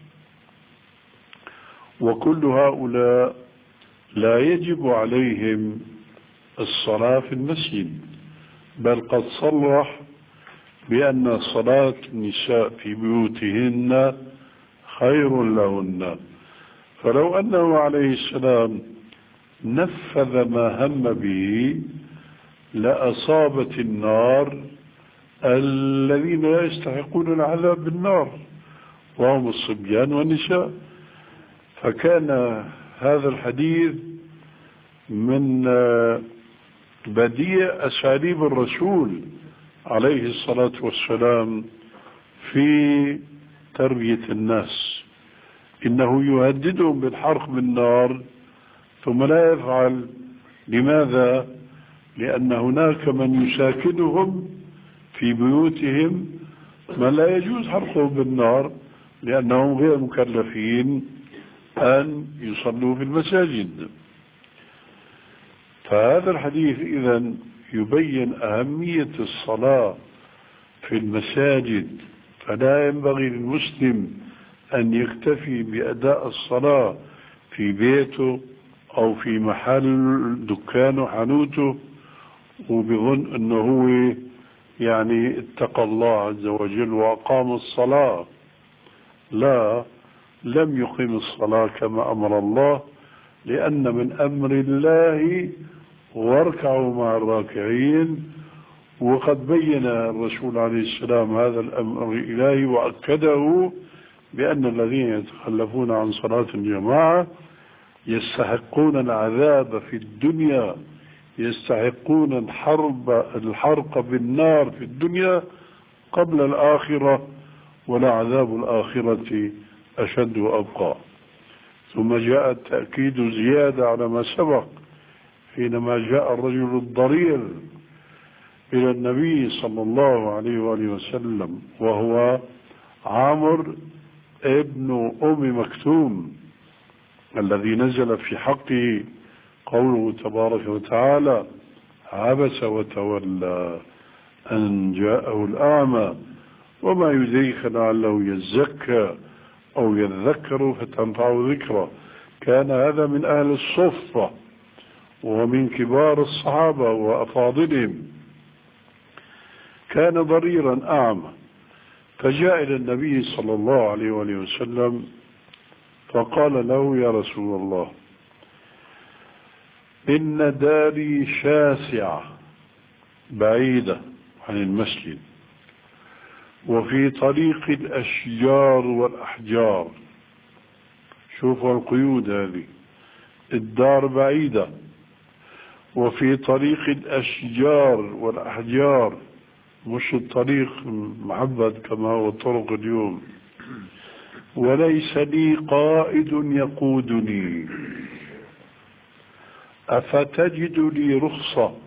Speaker 2: وكل هؤلاء لا يجب عليهم الصلاة في المسجد، بل قد صرح بأن صلاة النساء في بيوتهن خير لهن. فلو أنه عليه السلام نفذ ما هم به لأصابت النار الذين لا يستحقون العذاب بالنار، وهم الصبيان والنساء. فكان هذا الحديث من بديع أساليب الرسول عليه الصلاة والسلام في تربية الناس، إنه يهددهم بالحرق بالنار ثم لا يفعل. لماذا؟ لأن هناك من يساكنهم في بيوتهم ما لا يجوز حرقهم بالنار، لأنهم غير مكلفين أن يصلوا في المساجد. فهذا الحديث إذن يبين أهمية الصلاة في المساجد، فلا ينبغي للمسلم أن يكتفي بأداء الصلاة في بيته أو في محل دكانه حانوته وبظن أنه هو يعني اتقى الله عز وجل وأقام الصلاة. لا، لم يقيم الصلاة كما أمر الله، لأن من أمر الله واركعوا مع الراكعين، وقد بين الرسول عليه السلام هذا الأمر الإلهي وأكده بأن الذين يتخلفون عن صلاة الجماعة يستحقون العذاب في الدنيا، يستحقون الحرق بالنار في الدنيا قبل الآخرة، ولعذاب الآخرة أشد وأبقى. ثم جاء التأكيد زيادة على ما سبق حينما جاء الرجل الضرير إلى النبي صلى الله عليه وآله وسلم، وهو عامر ابن أم مكتوم الذي نزل في حقه قوله تبارك وتعالى: عبس وتولى أن جاءه الأعمى وما يدريك لعله يزكى أو يذكر فتنفعه ذكرى. كان هذا من أهل الصفة ومن كبار الصحابة وأفاضلهم، كان ضريرا أعمى، فجاء إلى النبي صلى الله عليه وآله وسلم فقال له: يا رسول الله، إن داري شاسعة بعيدة عن المسجد، وفي طريق الأشجار والأحجار. شوفوا القيود هذه، الدار بعيدة وفي طريق الأشجار والأحجار، مش الطريق معبد كما هو الطرق اليوم. وليس لي قائد يقودني، أفتجد لي رخصة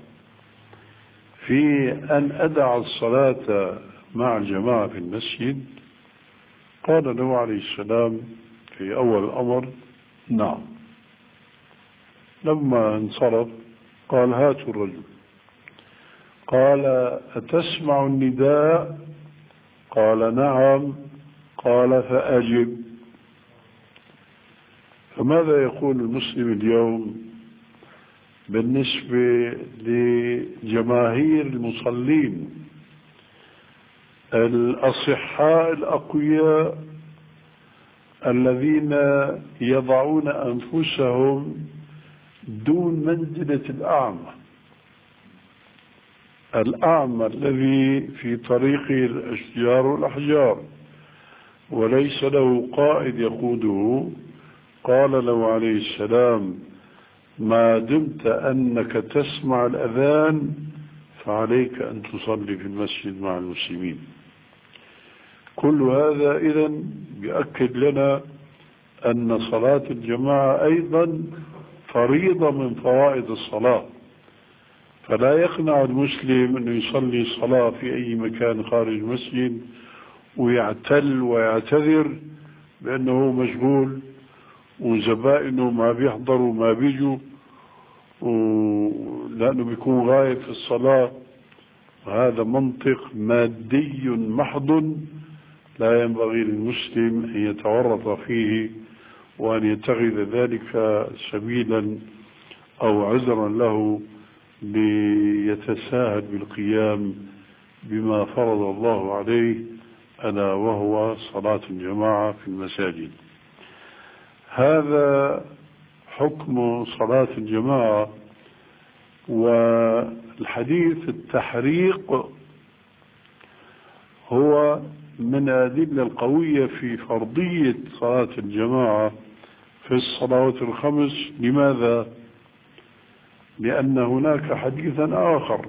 Speaker 2: في أن أدع الصلاة مع الجماعة في المسجد؟ قال له عليه السلام في أول الأمر نعم. لما انصرف قال هاتوا الرجل. قال أتسمع النداء؟ قال نعم. قال فأجب. فماذا يقول المسلم اليوم بالنسبة لجماهير المصلين الأصحاء الأقوياء الذين يضعون أنفسهم دون منزلة الأعمى الذي في طريق الأشجار والأحجار وليس له قائد يقوده؟ قال له عليه السلام ما دمت أنك تسمع الأذان فعليك أن تصلي في المسجد مع المسلمين. كل هذا إذن يؤكد لنا أن صلاة الجماعة أيضا فريضة من فرائض الصلاة، فلا يقنع المسلم أنه يصلي صلاة في أي مكان خارج المسجد ويعتل ويعتذر بأنه مشغول وزبائنه ما بيحضروا ما بيجوا لأنه بيكون غايب في الصلاة. هذا منطق مادي محض لا ينبغي للمسلم أن يتورط فيه وأن يتخذ ذلك سبيلا أو عذرا له ليتساهل بالقيام بما فرض الله عليه ألا وهو صلاة الجماعة في المساجد. هذا حكم صلاة الجماعة. والحديث التحريق هو من الأدلة القوية في فرضية صلاة الجماعة في الصلوات الخمس. لماذا؟ لأن هناك حديثا آخر،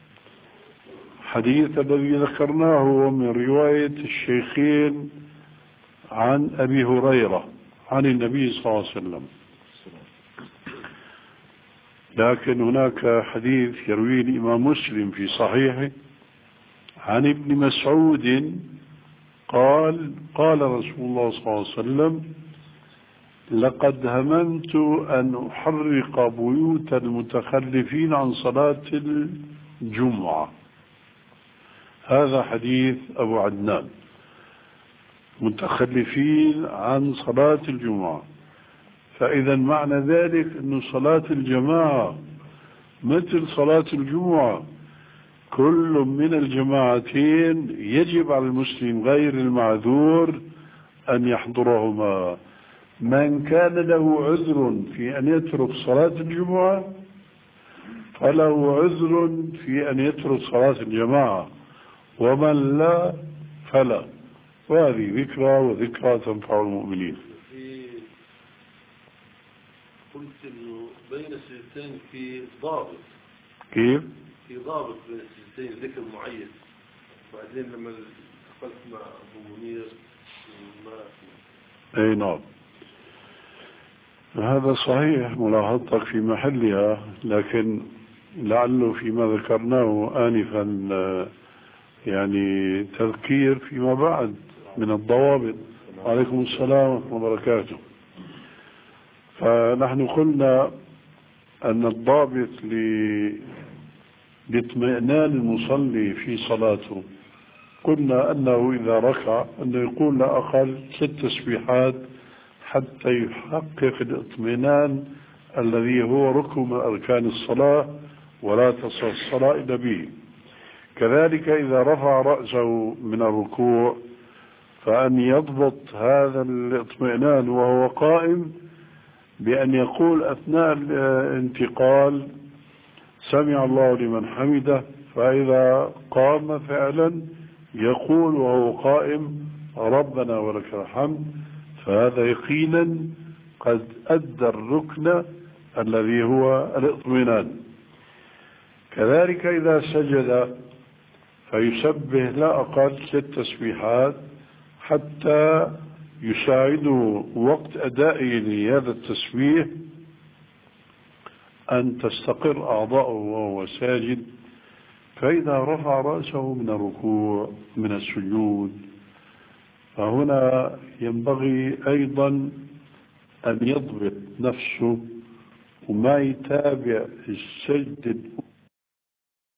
Speaker 2: حديث الذي ذكرناه من رواية الشيخين عن أبي هريرة عن النبي صلى الله عليه وسلم، لكن هناك حديث يرويه الإمام مسلم في صحيحه عن ابن مسعود قال قال رسول الله صلى الله عليه وسلم لقد هممت أن أحرق بيوت المتخلفين عن صلاة الجمعة. هذا حديث أبو عدنان، متخلفين عن صلاة الجمعة. فإذا معنى ذلك أن صلاة الجماعة مثل صلاة الجمعة، كل من الجماعتين يجب على المسلم غير المعذور أن يحضرهما. من كان له عذر في أن يترك صلاة الجمعة فله عذر في أن يترك صلاة الجماعة، ومن لا فلا. وهذه ذكرى وذكرى تنفع المؤمنين.
Speaker 3: قلت انه بين السجدتين في ضابط.
Speaker 2: كيف؟
Speaker 3: في ضابط بين السجدتين ذكر معين، وبعدين لما دخلت مع ابو منير ما
Speaker 2: اي نعم، هذا صحيح ملاحظتك في محلها، لكن لعله فيما ذكرناه آنفا يعني تذكير فيما بعد من الضوابط. وعليكم السلام ورحمة الله وبركاته. فنحن قلنا أن الضابط لاطمئنان المصلي في صلاته، قلنا أنه إذا ركع أنه يقول لا أقل 6 تسبيحات حتى يحقق الاطمئنان الذي هو ركن من أركان الصلاة ولا تصح الصلاة إلا به. كذلك إذا رفع رأسه من الركوع فأن يضبط هذا الاطمئنان وهو قائم بأن يقول أثناء الانتقال سمع الله لمن حمده، فإذا قام فعلا يقول وهو قائم ربنا ولك الحمد، فهذا يقينا قد أدى الركن الذي هو الاطمئنان. كذلك إذا سجد فيسبه لا أقل 6 تسبيحات حتى يساعده وقت أدائه لهذا التسبيح أن تستقر أعضاؤه وهو ساجد. فإذا رفع رأسه من الركوع من السجود، فهنا ينبغي أيضا أن يضبط نفسه وما يتابع السجد